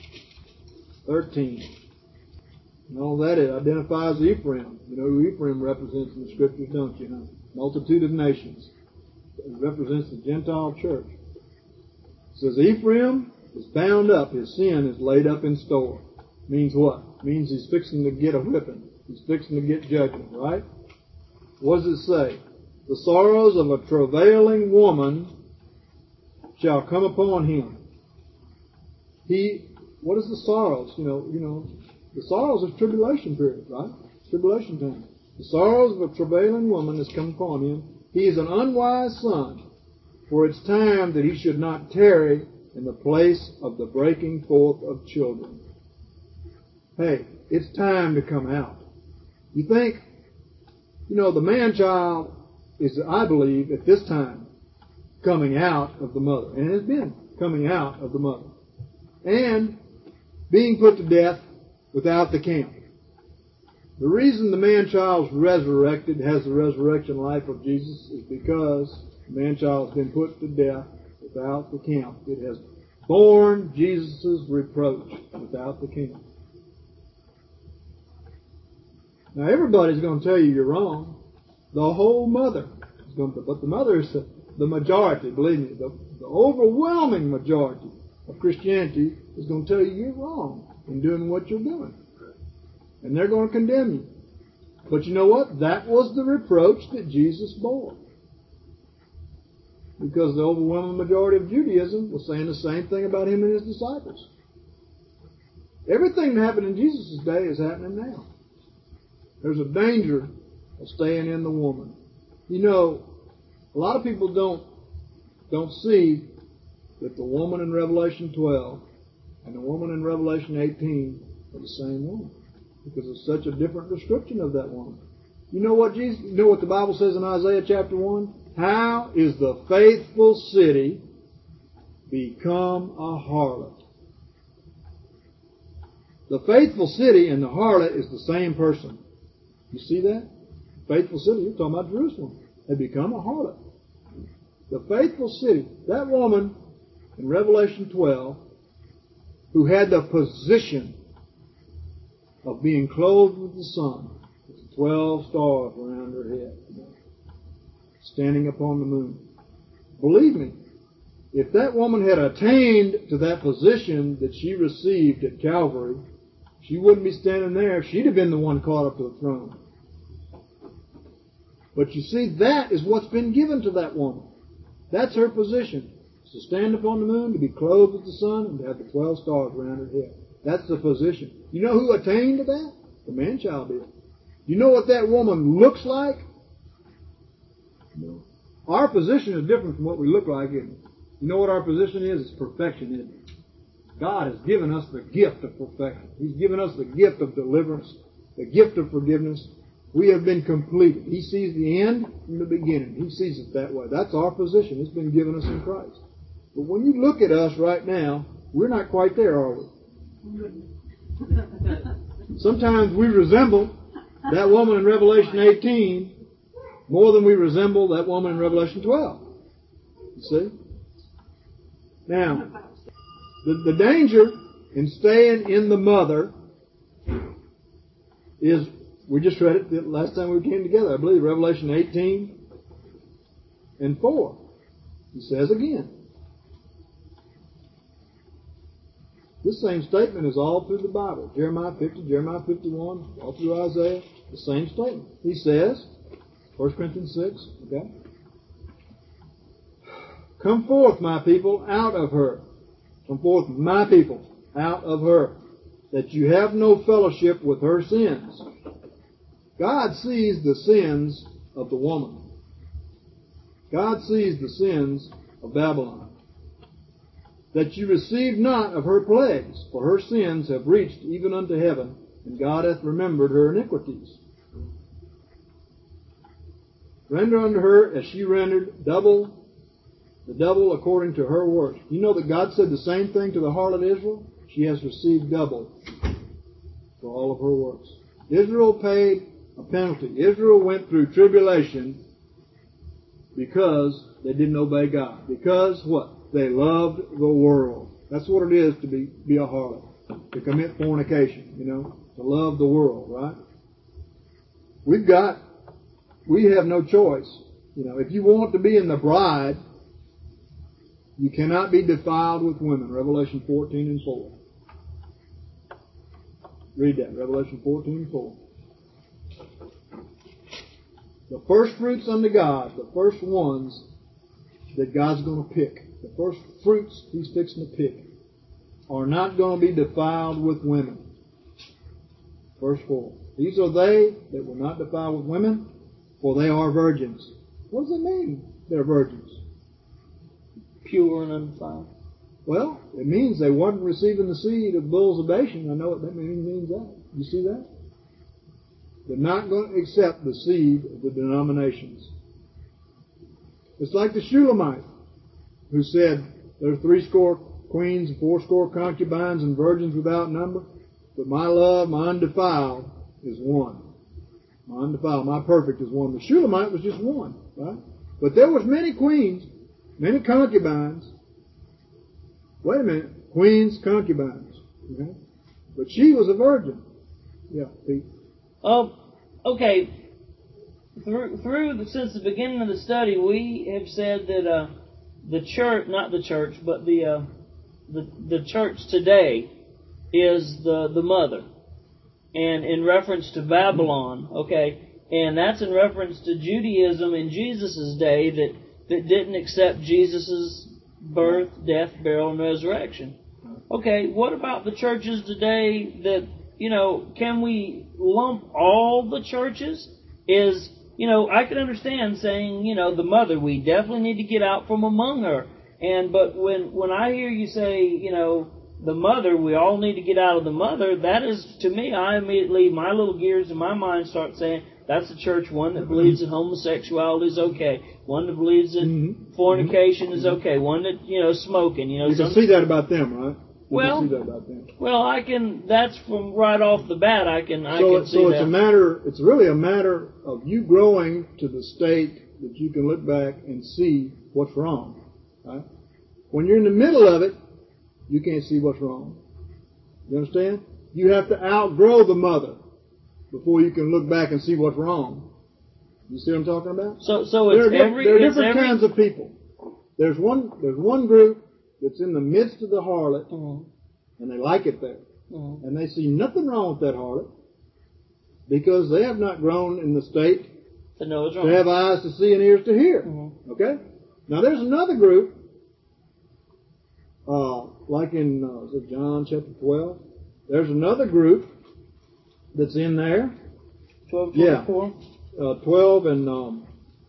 13. And all that it identifies Ephraim. You know who Ephraim represents in the Scriptures, don't you? Huh? Multitude of nations. It represents the Gentile church. It says, Ephraim is bound up. His sin is laid up in store. Means what? Means he's fixing to get a whipping. He's fixing to get judgment, right? What does it say? The sorrows of a travailing woman shall come upon him. What is the sorrows? The sorrows of tribulation period, right? Tribulation time. The sorrows of a travailing woman has come upon him. He is an unwise son, for it's time that he should not tarry in the place of the breaking forth of children. Hey, it's time to come out. You think, the man-child is, I believe, at this time, coming out of the mother. And has been coming out of the mother. And being put to death without the camp. The reason the man-child's resurrected, has the resurrection life of Jesus, is because the man-child has been put to death without the camp. It has borne Jesus' reproach without the camp. Now everybody's going to tell you you're wrong. The whole mother is going to, but the mother is the majority, believe me, the overwhelming majority of Christianity is going to tell you you're wrong in doing what you're doing. And they're going to condemn you. But you know what? That was the reproach that Jesus bore. Because the overwhelming majority of Judaism was saying the same thing about him and his disciples. Everything that happened in Jesus' day is happening now. There's a danger of staying in the woman. A lot of people don't see that the woman in Revelation 12 and the woman in Revelation 18 are the same woman. Because it's such a different description of that woman. You know what the Bible says in Isaiah chapter 1? How is the faithful city become a harlot? The faithful city and the harlot is the same person. You see that? Faithful city, you're talking about Jerusalem. They become a harlot. The faithful city, that woman in Revelation 12, who had the position of being clothed with the sun, with 12 stars around her head, standing upon the moon. Believe me, if that woman had attained to that position that she received at Calvary, she wouldn't be standing there. She'd have been the one caught up to the throne. But you see, that is what's been given to that woman. That's her position. To stand upon the moon, to be clothed with the sun, and to have the 12 stars around her head. That's the position. You know who attained to that? The man-child did. You know what that woman looks like? No. Our position is different from what we look like, isn't it? You know what our position is? It's perfection, isn't it? God has given us the gift of perfection. He's given us the gift of deliverance, the gift of forgiveness. We have been completed. He sees the end from the beginning. He sees it that way. That's our position. It's been given us in Christ. But when you look at us right now, we're not quite there, are we? Sometimes we resemble that woman in Revelation 18 more than we resemble that woman in Revelation 12. You see? Now, the danger in staying in the mother is, we just read it the last time we came together, I believe, Revelation 18 and 4. He says again. This same statement is all through the Bible. Jeremiah 50, Jeremiah 51, all through Isaiah, the same statement. He says, 1 Corinthians 6, okay? Come forth, my people, out of her. Come forth, my people, out of her, that you have no fellowship with her sins. God sees the sins of the woman. God sees the sins of Babylon. That you receive not of her plagues, for her sins have reached even unto heaven, and God hath remembered her iniquities. Render unto her as she rendered the double according to her works. You know that God said the same thing to the harlot Israel? She has received double for all of her works. Israel paid a penalty. Israel went through tribulation because they didn't obey God. Because what? They loved the world. That's what it is to be a harlot. To commit fornication, to love the world, right? We have no choice. If you want to be in the bride, you cannot be defiled with women. Revelation 14 and 4. Read that, Revelation 14 and 4. The first fruits unto God, the first ones that God's going to pick, the first fruits He's fixing to pick, are not going to be defiled with women. Verse 4. These are they that will not defile with women, for they are virgins. What does it mean, they're virgins? Pure and undefiled. Well, it means they weren't receiving the seed of bulls of Bashan. I know what that means that. You see that? They're not going to accept the seed of the denominations. It's like the Shulamite who said, there are 80 queens and 80 concubines and virgins without number, but my love, my undefiled, is one. My undefiled, my perfect is one. The Shulamite was just one, right? But there was many queens, many concubines. Wait a minute, queens, concubines. Okay? But she was a virgin. Yeah, Pete. Okay. Since the beginning of the study, we have said that the church, not the church, but the church today is the mother, and in reference to Babylon. Okay, and that's in reference to Judaism in Jesus' day that didn't accept Jesus' birth, death, burial, and resurrection. Okay, what about the churches today that, can we lump all the churches? I could understand saying, the mother, we definitely need to get out from among her. But when I hear you say, the mother, we all need to get out of the mother, that is, to me, my little gears in my mind start saying, that's the church, one that believes that homosexuality is okay, one that believes that fornication is okay, one that, smoking, You can see that about them, right? You can see that about them. Well, that's from right off the bat, I can see that. So it's really a matter of you growing to the state that you can look back and see what's wrong, right? When you're in the middle of it, you can't see what's wrong. You understand? You have to outgrow the mother before you can look back and see what's wrong. You see what I'm talking about? So there are different kinds of people. There's one group that's in the midst of the harlot, and they like it there. And they see nothing wrong with that harlot because they have not grown in the state to know it's wrong, to have eyes to see and ears to hear. Okay? Now there's another group, like in John chapter 12. There's another group that's in there. 12, 24? Yeah. 12 and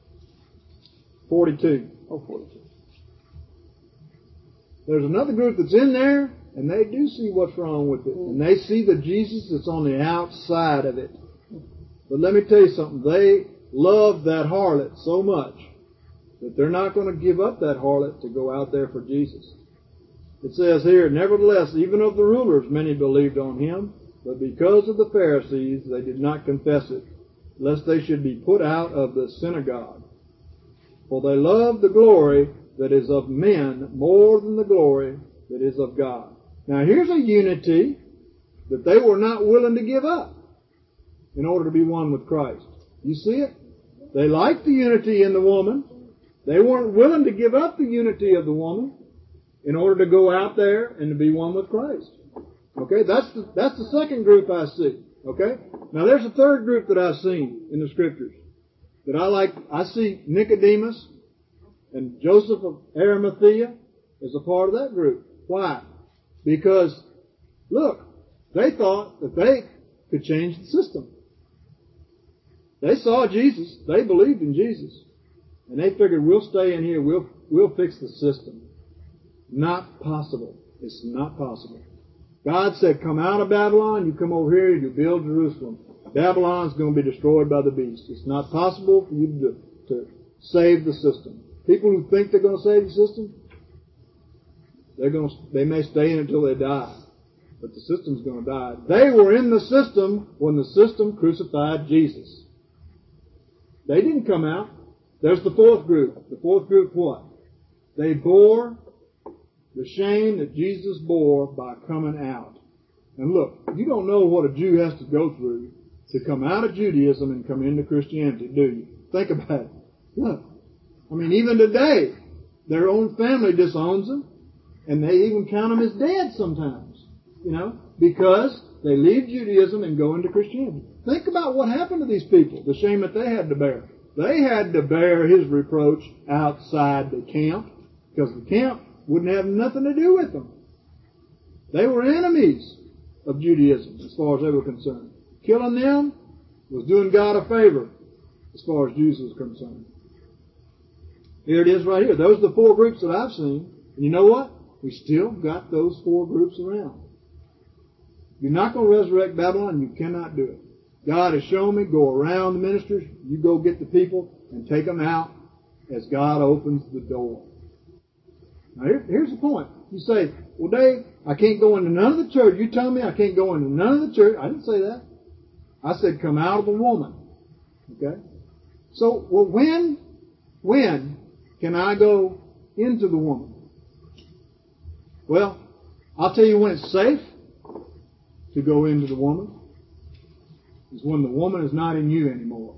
42. Oh, 42. There's another group that's in there, and they do see what's wrong with it. And they see the Jesus that's on the outside of it. But let me tell you something. They love that harlot so much that they're not going to give up that harlot to go out there for Jesus. It says here, nevertheless, even of the rulers, many believed on him, but because of the Pharisees, they did not confess it, lest they should be put out of the synagogue. For they love the glory that is of men more than the glory that is of God. Now here's a unity that they were not willing to give up in order to be one with Christ. You see it? They liked the unity in the woman. They weren't willing to give up the unity of the woman in order to go out there and to be one with Christ. Okay, that's the second group I see. Okay? Now there's a third group that I've seen in the Scriptures that I like. I see Nicodemus and Joseph of Arimathea as a part of that group. Why? Because, look, they thought that they could change the system. They saw Jesus. They believed in Jesus. And they figured, we'll stay in here. We'll fix the system. Not possible. It's not possible. God said, come out of Babylon. You come over here. You build Jerusalem. Babylon's going to be destroyed by the beast. It's not possible for you to save the system. People who think they're going to save the system, they may stay in it until they die. But the system's going to die. They were in the system when the system crucified Jesus. They didn't come out. There's the fourth group. The fourth group what? They bore the shame that Jesus bore by coming out. And look, you don't know what a Jew has to go through to come out of Judaism and come into Christianity, do you? Think about it. Look, I mean, even today, their own family disowns them, and they even count them as dead sometimes, because they leave Judaism and go into Christianity. Think about what happened to these people, the shame that they had to bear. They had to bear his reproach outside the camp because the camp wouldn't have nothing to do with them. They were enemies of Judaism as far as they were concerned. Killing them was doing God a favor as far as Jews was concerned. Here it is right here. Those are the four groups that I've seen. And you know what? We still got those four groups around. You're not going to resurrect Babylon. You cannot do it. God has shown me, go around the ministers. You go get the people and take them out as God opens the door. Now here's the point. You say, well, Dave, I can't go into none of the church. You tell me I can't go into none of the church. I didn't say that. I said come out of the woman. Okay? So, well, when can I go into the woman? Well, I'll tell you when it's safe to go into the woman is when the woman is not in you anymore.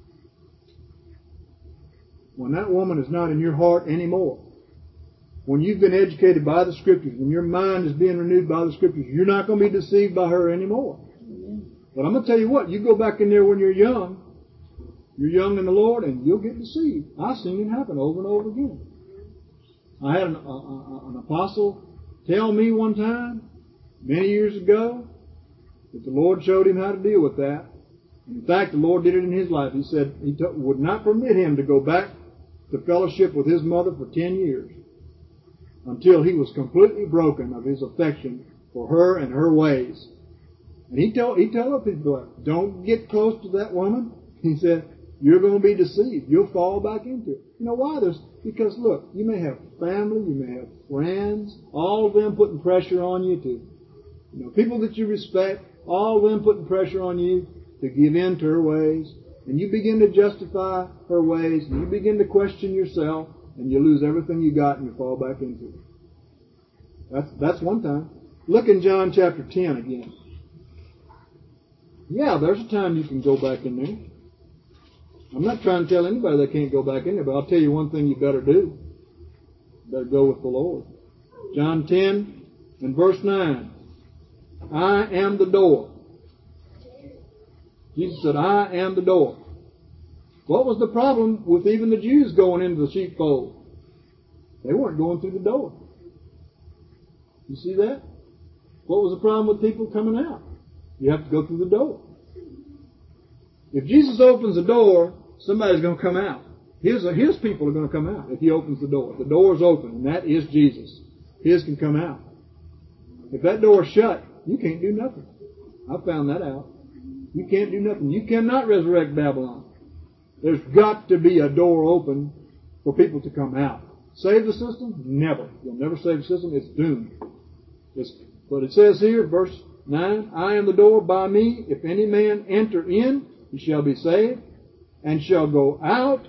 When that woman is not in your heart anymore. When you've been educated by the Scriptures, when your mind is being renewed by the Scriptures, you're not going to be deceived by her anymore. But I'm going to tell you what, you go back in there when you're young in the Lord, and you'll get deceived. I've seen it happen over and over again. I had an apostle tell me one time, many years ago, that the Lord showed him how to deal with that. In fact, the Lord did it in his life. He said he would not permit him to go back to fellowship with his mother for 10 years until he was completely broken of his affection for her and her ways. And he told people, don't get close to that woman. He said, you're going to be deceived. You'll fall back into it. You know why? Because look, you may have family, you may have friends, all of them putting pressure on you to, people that you respect, all of them putting pressure on you to give in to her ways. And you begin to justify her ways, and you begin to question yourself, and you lose everything you got and you fall back into it. That's one time. Look in John chapter 10 again. Yeah, there's a time you can go back in there. I'm not trying to tell anybody they can't go back in there, but I'll tell you one thing you better do. You better go with the Lord. John 10 and verse 9. I am the door. Jesus said, I am the door. What was the problem with even the Jews going into the sheepfold? They weren't going through the door. You see that? What was the problem with people coming out? You have to go through the door. If Jesus opens the door, somebody's going to come out. His people are going to come out if he opens the door. The door is open, and that is Jesus. His can come out. If that door is shut, you can't do nothing. I found that out. You can't do nothing. You cannot resurrect Babylon. There's got to be a door open for people to come out. Save the system? Never. You'll never save the system. It's doomed. But it says here, verse 9, I am the door. By me, if any man enter in, he shall be saved, and shall go out,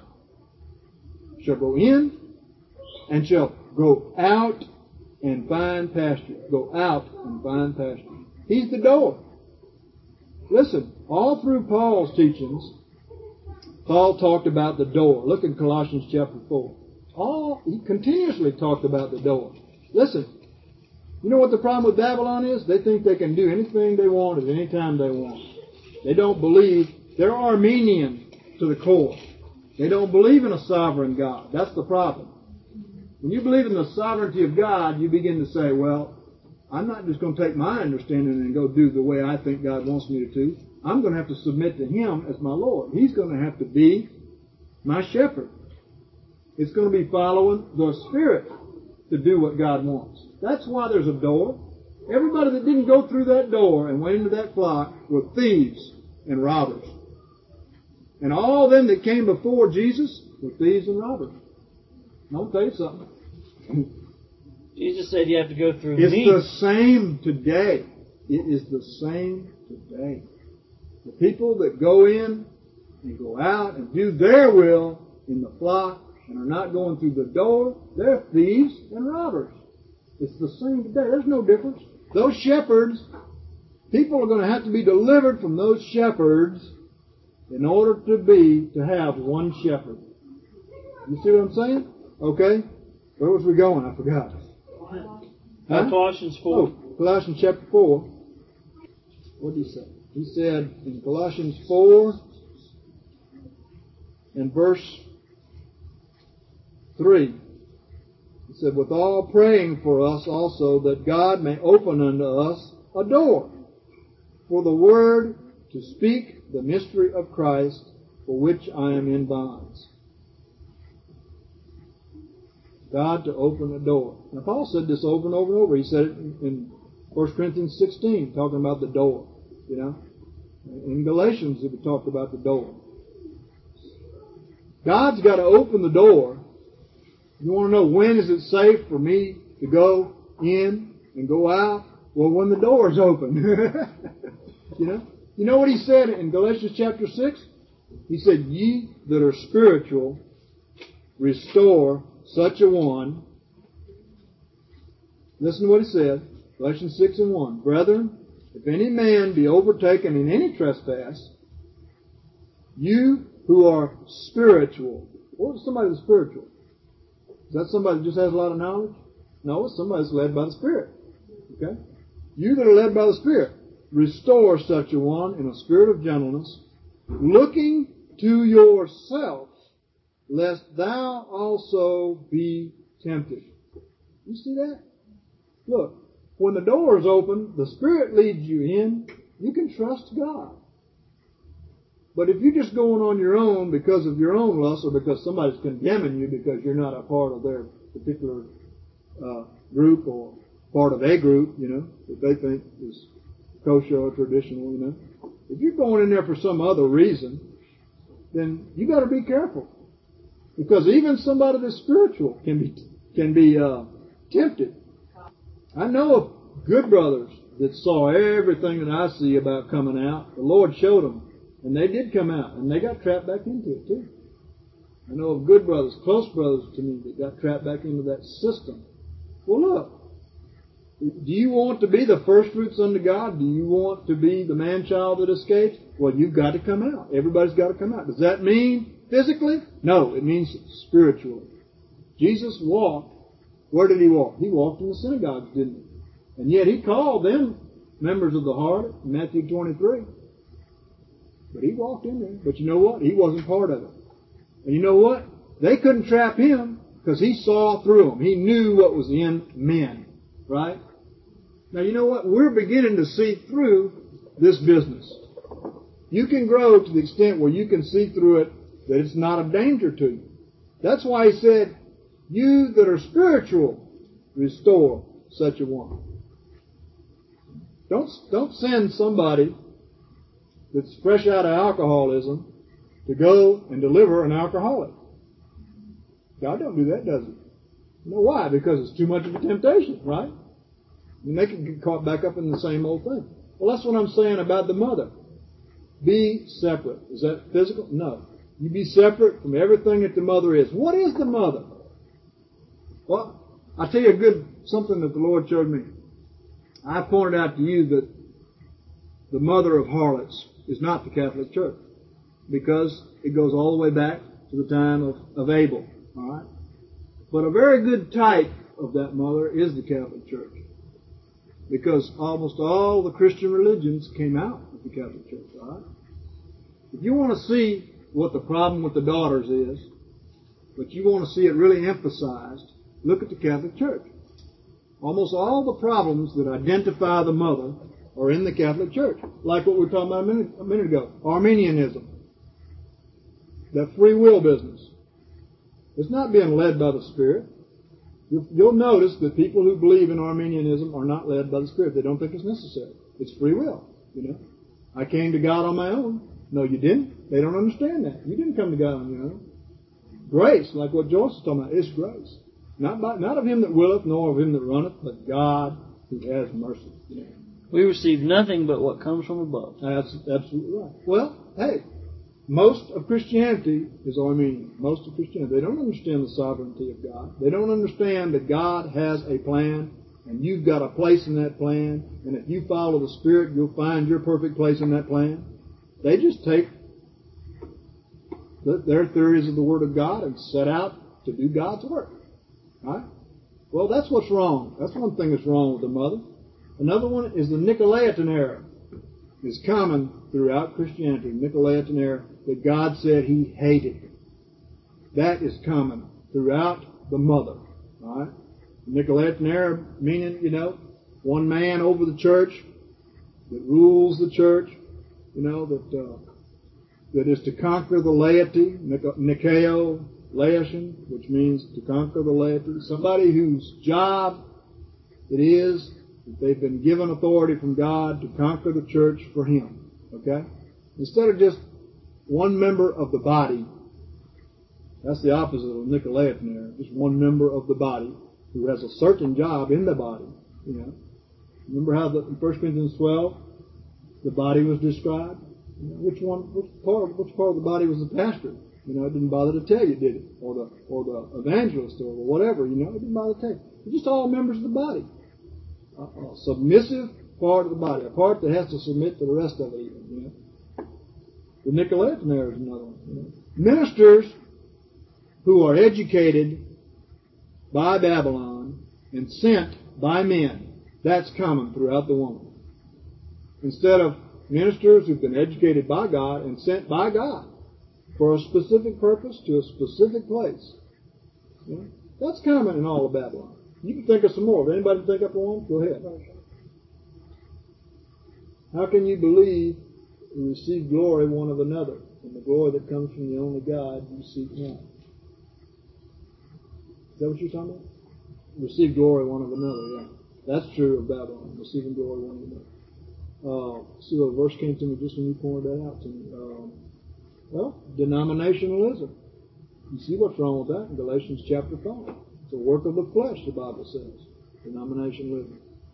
shall go in, and shall go out and find pasture. Go out and find pasture. He's the door. Listen, all through Paul's teachings, Paul talked about the door. Look in Colossians chapter 4. He continuously talked about the door. Listen, you know what the problem with Babylon is? They think they can do anything they want at any time they want. They don't believe. They're Armenian to the core. They don't believe in a sovereign God. That's the problem. When you believe in the sovereignty of God, you begin to say, well, I'm not just going to take my understanding and go do the way I think God wants me to do. I'm going to have to submit to Him as my Lord. He's going to have to be my shepherd. It's going to be following the Spirit to do what God wants. That's why there's a door. Everybody that didn't go through that door and went into that flock were thieves and robbers. And all them that came before Jesus were thieves and robbers. I'll tell you something. Jesus said you have to go through me. It's the same today. It is the same today. The people that go in and go out and do their will in the flock and are not going through the door, they're thieves and robbers. It's the same today. There's no difference. Those shepherds, people are going to have to be delivered from those shepherds in order to have one shepherd. You see what I'm saying? Okay. Where was we going? I forgot. Colossians 4. Oh, Colossians chapter 4. What did he say? He said in Colossians 4 and verse 3. He said, withal praying for us also that God may open unto us a door for the word to speak the mystery of Christ, for which I am in bonds. God to open a door. Now Paul said this over and over and over. He said it in 1 Corinthians 16, talking about the door. You know, in Galatians it talked about the door. God's got to open the door. You want to know when is it safe for me to go in and go out? Well, when the door is open. You know what he said in Galatians chapter 6? He said, ye that are spiritual, restore such a one. Listen to what he said. Galatians 6:1. Brethren, if any man be overtaken in any trespass, you who are spiritual. What is somebody that's spiritual? Is that somebody that just has a lot of knowledge? No, it's somebody that's led by the Spirit. Okay? You that are led by the Spirit, restore such a one in a spirit of gentleness, looking to yourself, lest thou also be tempted. You see that? Look, when the door is open, the Spirit leads you in, you can trust God. But if you're just going on your own because of your own lust, or because somebody's condemning you because you're not a part of their particular group or part of a group, that they think is kosher or traditional, if you're going in there for some other reason, then you got to be careful, because even somebody that's spiritual can be tempted. I know of good brothers that saw everything that I see about coming out. The Lord showed them. And they did come out, and they got trapped back into it too. I know of good brothers, close brothers to me, that got trapped back into that system. Well, look, do you want to be the first fruits unto God? Do you want to be the man-child that escapes? Well, you've got to come out. Everybody's got to come out. Does that mean physically? No, it means spiritually. Jesus walked. Where did he walk? He walked in the synagogues, didn't he? And yet he called them members of the harlot in Matthew 23. But he walked in there. But you know what? He wasn't part of it. And you know what? They couldn't trap him because he saw through them. He knew what was in men. Right? Now you know what? We're beginning to see through this business. You can grow to the extent where you can see through it that it's not a danger to you. That's why he said, you that are spiritual, restore such a one. Don't send somebody that's fresh out of alcoholism to go and deliver an alcoholic. God don't do that, does he? You know why? Because it's too much of a temptation, right? And they can get caught back up in the same old thing. Well, that's what I'm saying about the mother. Be separate. Is that physical? No. You be separate from everything that the mother is. What is the mother? Well, I'll tell you something that the Lord showed me. I pointed out to you that the mother of harlots is not the Catholic Church, because it goes all the way back to the time of Abel. All right? But a very good type of that mother is the Catholic Church, because almost all the Christian religions came out of the Catholic Church. All right? If you want to see what the problem with the daughters is, but you want to see it really emphasized, look at the Catholic Church. Almost all the problems that identify the mother are in the Catholic Church. Like what we were talking about a minute ago. Arminianism. That free will business. It's not being led by the Spirit. You'll notice that people who believe in Arminianism are not led by the Spirit. They don't think it's necessary. It's free will. I came to God on my own. No, you didn't. They don't understand that. You didn't come to God on your own. Grace, like what Joyce was talking about, is grace. Not of him that willeth, nor of him that runneth, but God who has mercy. We receive nothing but what comes from above. That's absolutely right. Well, hey, most of Christianity is Armenian. Most of Christianity. They don't understand the sovereignty of God. They don't understand that God has a plan, and you've got a place in that plan, and if you follow the Spirit, you'll find your perfect place in that plan. They just take their theories of the Word of God and set out to do God's work. Right? Well, that's what's wrong. That's one thing that's wrong with the mother. Another one is the Nicolaitan error. It's common throughout Christianity, Nicolaitan error, that God said He hated. that is common throughout the mother. All right? Nicolaitan era, meaning, one man over the church that rules the church, that is to conquer the laity, Nikao Laotian, which means to conquer the laity. Somebody whose job it is that they've been given authority from God to conquer the church for Him. Okay? Instead of just one member of the body. That's the opposite of Nicolaitan era. Just one member of the body who has a certain job in the body. Remember how in 1 Corinthians 12 the body was described? Which part of the body was the pastor? It didn't bother to tell you, did it? Or the evangelist or whatever. It didn't bother to tell you. They're just all members of the body. A submissive part of the body, a part that has to submit to the rest of it. Even, The Nicolaitan era is another one. Ministers who are educated by Babylon and sent by men, that's common throughout the woman. Instead of ministers who've been educated by God and sent by God for a specific purpose to a specific place. That's common in all of Babylon. You can think of some more. If anybody can think up one, go ahead. How can you believe and receive glory one of another, and the glory that comes from the only God you seek not? Is that what you're talking about? Receive glory one of another, yeah. That's true of Babylon, receiving glory one of another. See what verse came to me just when you pointed that out to me. Denominationalism. You see what's wrong with that in Galatians chapter 5. It's a work of the flesh, the Bible says. Denominationalism.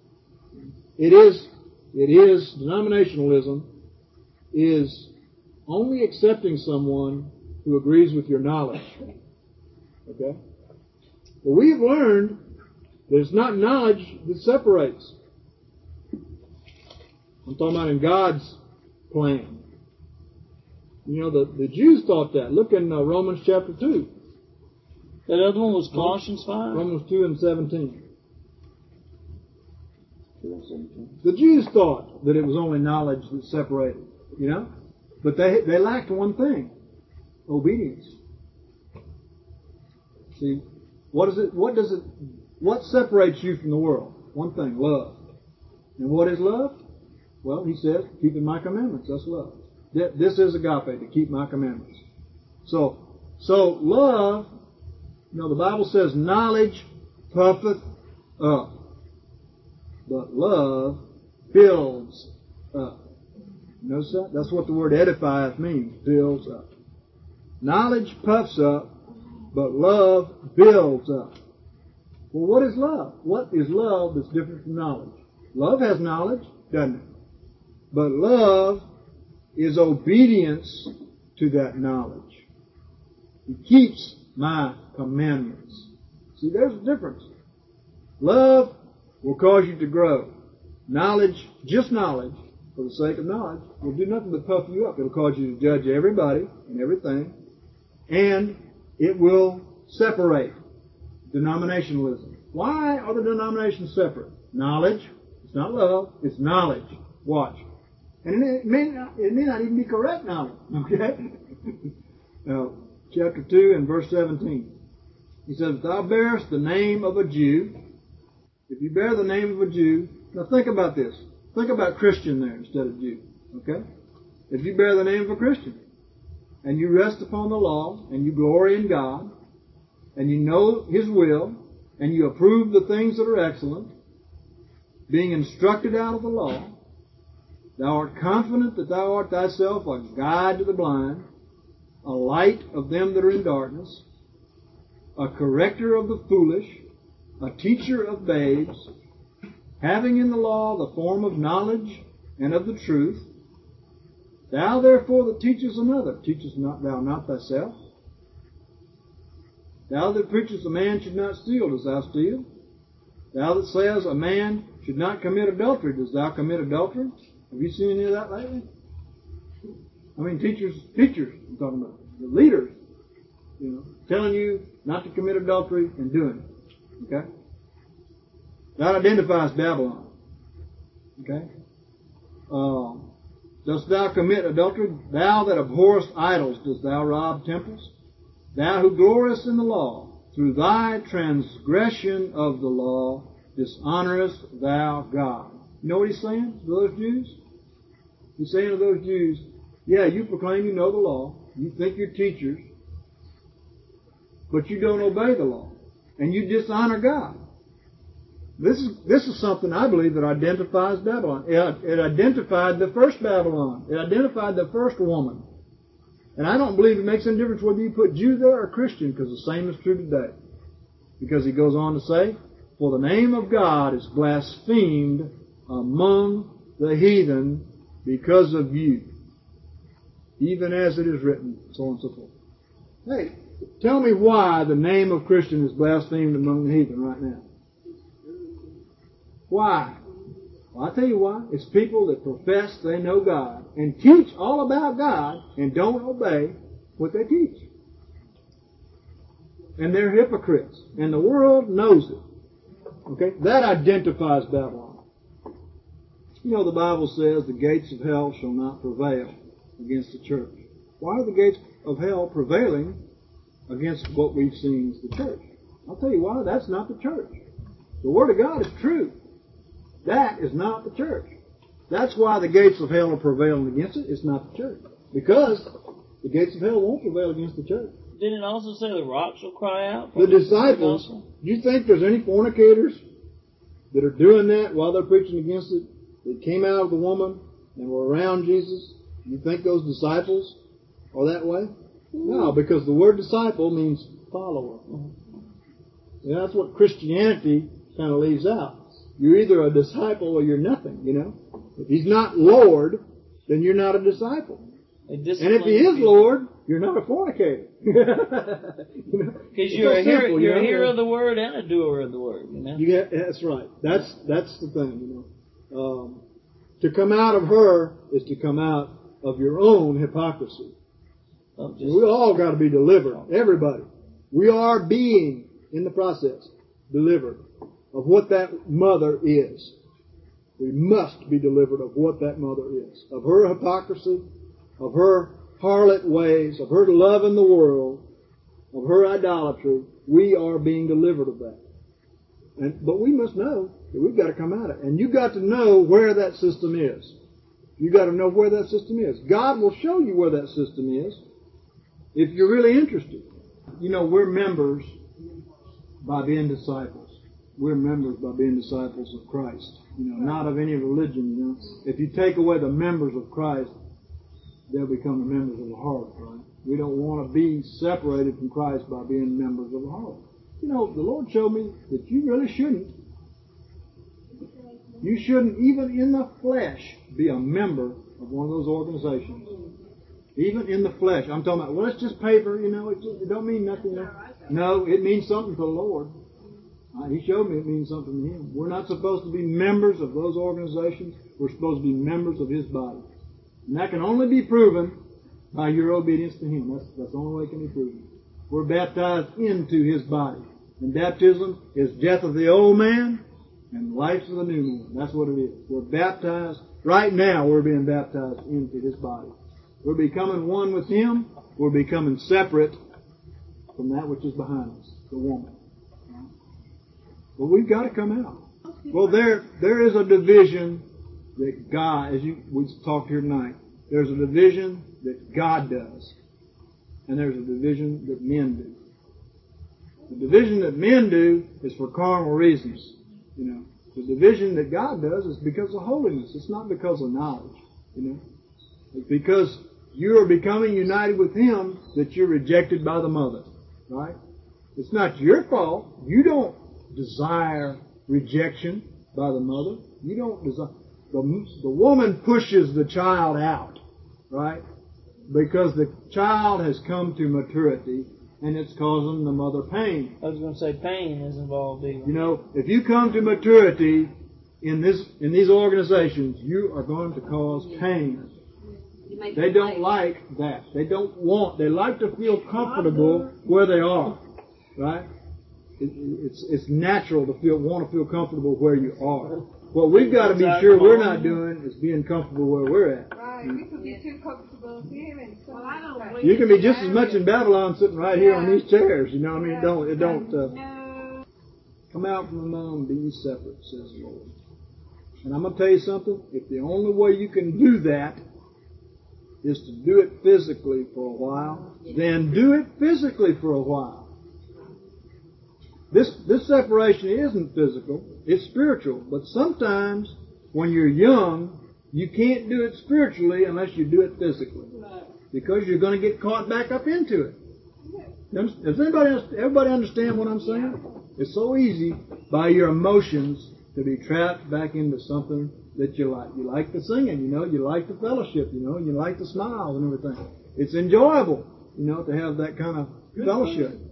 Denominationalism is only accepting someone who agrees with your knowledge. Okay? But we've learned that it's not knowledge that separates. I'm talking about in God's plan. The Jews thought that. Look in Romans chapter 2. That other one was Colossians 5? Romans 2 and 17. The Jews thought that it was only knowledge that separated, But they lacked one thing. Obedience. See, what separates you from the world? One thing, love. And what is love? Well, he says, keeping my commandments. That's love. This is agape, to keep my commandments. So love, the Bible says, knowledge puffeth up, but love builds up. Notice that? That's what the word edifieth means, builds up. Knowledge puffs up, but love builds up. Well, what is love? What is love that's different from knowledge? Love has knowledge, doesn't it? But love is obedience to that knowledge. He keeps my commandments. See, there's a difference. Love will cause you to grow. Knowledge, just knowledge, for the sake of knowledge, will do nothing but puff you up. It'll cause you to judge everybody and everything. And it will separate. Denominationalism. Why are the denominations separate? Knowledge. It's not love. It's knowledge. Watch. And it may not even be correct knowledge. Okay? Now, chapter 2 and verse 17. He says, if thou bearest the name of a Jew, if you bear the name of a Jew, now think about this. Think about Christian there instead of Jew. Okay? If you bear the name of a Christian, and you rest upon the law, and you glory in God, and you know His will, and you approve the things that are excellent, being instructed out of the law, thou art confident that thou art thyself a guide to the blind, a light of them that are in darkness, a corrector of the foolish, a teacher of babes, having in the law the form of knowledge and of the truth. Thou therefore that teachest another, teachest not thou not thyself? Thou that preachest a man should not steal, dost thou steal? Thou that sayest a man should not commit adultery, dost thou commit adultery? Have you seen any of that lately? I mean, teachers, I'm talking about, the leaders, telling you not to commit adultery and doing it. Okay? That identifies Babylon. Okay? Dost thou commit adultery? Thou that abhorrest idols, dost thou rob temples? Thou who gloriest in the law, through thy transgression of the law, dishonorest thou God. You know what he's saying to those Jews? He's saying to those Jews, yeah, you proclaim you know the law, you think you're teachers, but you don't obey the law, and you dishonor God. This is something I believe that identifies Babylon. It identified the first Babylon. It identified the first woman. And I don't believe it makes any difference whether you put Jew there or Christian, because the same is true today. Because he goes on to say, for the name of God is blasphemed among the heathen because of you, even as it is written, so on and so forth. Hey, tell me why the name of Christian is blasphemed among the heathen right now. Why? Well, I'll tell you why. It's people that profess they know God and teach all about God and don't obey what they teach. And they're hypocrites. And the world knows it. Okay? That identifies Babylon. You know, the Bible says the gates of hell shall not prevail against the church. Why are the gates of hell prevailing against what we've seen as the church? I'll tell you why. That's not the church. The Word of God is true. That is not the church. That's why the gates of hell are prevailing against it. It's not the church. Because the gates of hell won't prevail against the church. Didn't it also say the rocks will cry out? The disciples, do you think there's any fornicators that are doing that while they're preaching against it? That came out of the woman and were around Jesus? You think those disciples are that way? No, because the word disciple means follower. And that's what Christianity kind of leaves out. You're either a disciple or you're nothing, you know. If He's not Lord, then you're not a disciple. And if He is Lord, you're not a fornicator. Because you're a hearer of the word and a doer of the word, you know. That's right. That's the thing, you know. To come out of her is to come out of your own hypocrisy. We all got to be delivered. Everybody. We are being, in the process, delivered of what that mother is. We must be delivered of what that mother is. Of her hypocrisy, of her harlot ways, of her love in the world, of her idolatry. We are being delivered of that. But we must know that we've got to come out of it. And you've got to know where that system is. You've got to know where that system is. God will show you where that system is if you're really interested. You know, we're members by being disciples. We're members by being disciples of Christ. You know, not of any religion, you know. If you take away the members of Christ, they'll become the members of the harlot, right? We don't want to be separated from Christ by being members of the harlot. You know, the Lord showed me that you really shouldn't. You shouldn't, even in the flesh, be a member of one of those organizations. Even in the flesh. I'm talking about, well, it's just paper, you know, it don't mean nothing. No, it means something to the Lord. He showed me it means something to Him. We're not supposed to be members of those organizations. We're supposed to be members of His body. And that can only be proven by your obedience to Him. That's the only way it can be proven. We're baptized into His body. And baptism is death of the old man and life of the new man. That's what it is. We're baptized. Right now we're being baptized into His body. We're becoming one with Him. We're becoming separate from that which is behind us, the woman. But we've got to come out. Well, there is a division that God, we talked here tonight, there's a division that God does. And there's a division that men do. The division that men do is for carnal reasons. You know, the division that God does is because of holiness. It's not because of knowledge. You know, it's because you are becoming united with Him that you're rejected by the mother. Right? It's not your fault. You don't desire rejection by the mother. You don't desire. The woman pushes the child out, right? Because the child has come to maturity and it's causing the mother pain. I was going to say pain is involved either. You know, if you come to maturity in these organizations, you are going to cause pain. They don't like that. They like to feel comfortable where they are, right? It's natural to want to feel comfortable where you are. What we've got to be sure we're not doing is being comfortable where we're at. we could be too comfortable feeling. Well, I don't believe You can be just as much in Babylon sitting right here on these chairs. You know what I mean? Don't come out from among them, be ye separate, says the Lord. And I'm going to tell you something. If the only way you can do that is to do it physically for a while, then do it physically for a while. This separation isn't physical, it's spiritual. But sometimes when you're young, you can't do it spiritually unless you do it physically. Because you're going to get caught back up into it. Does everybody understand what I'm saying? It's so easy by your emotions to be trapped back into something that you like. You like the singing, you like the fellowship, you like the smiles and everything. It's enjoyable, to have that kind of fellowship.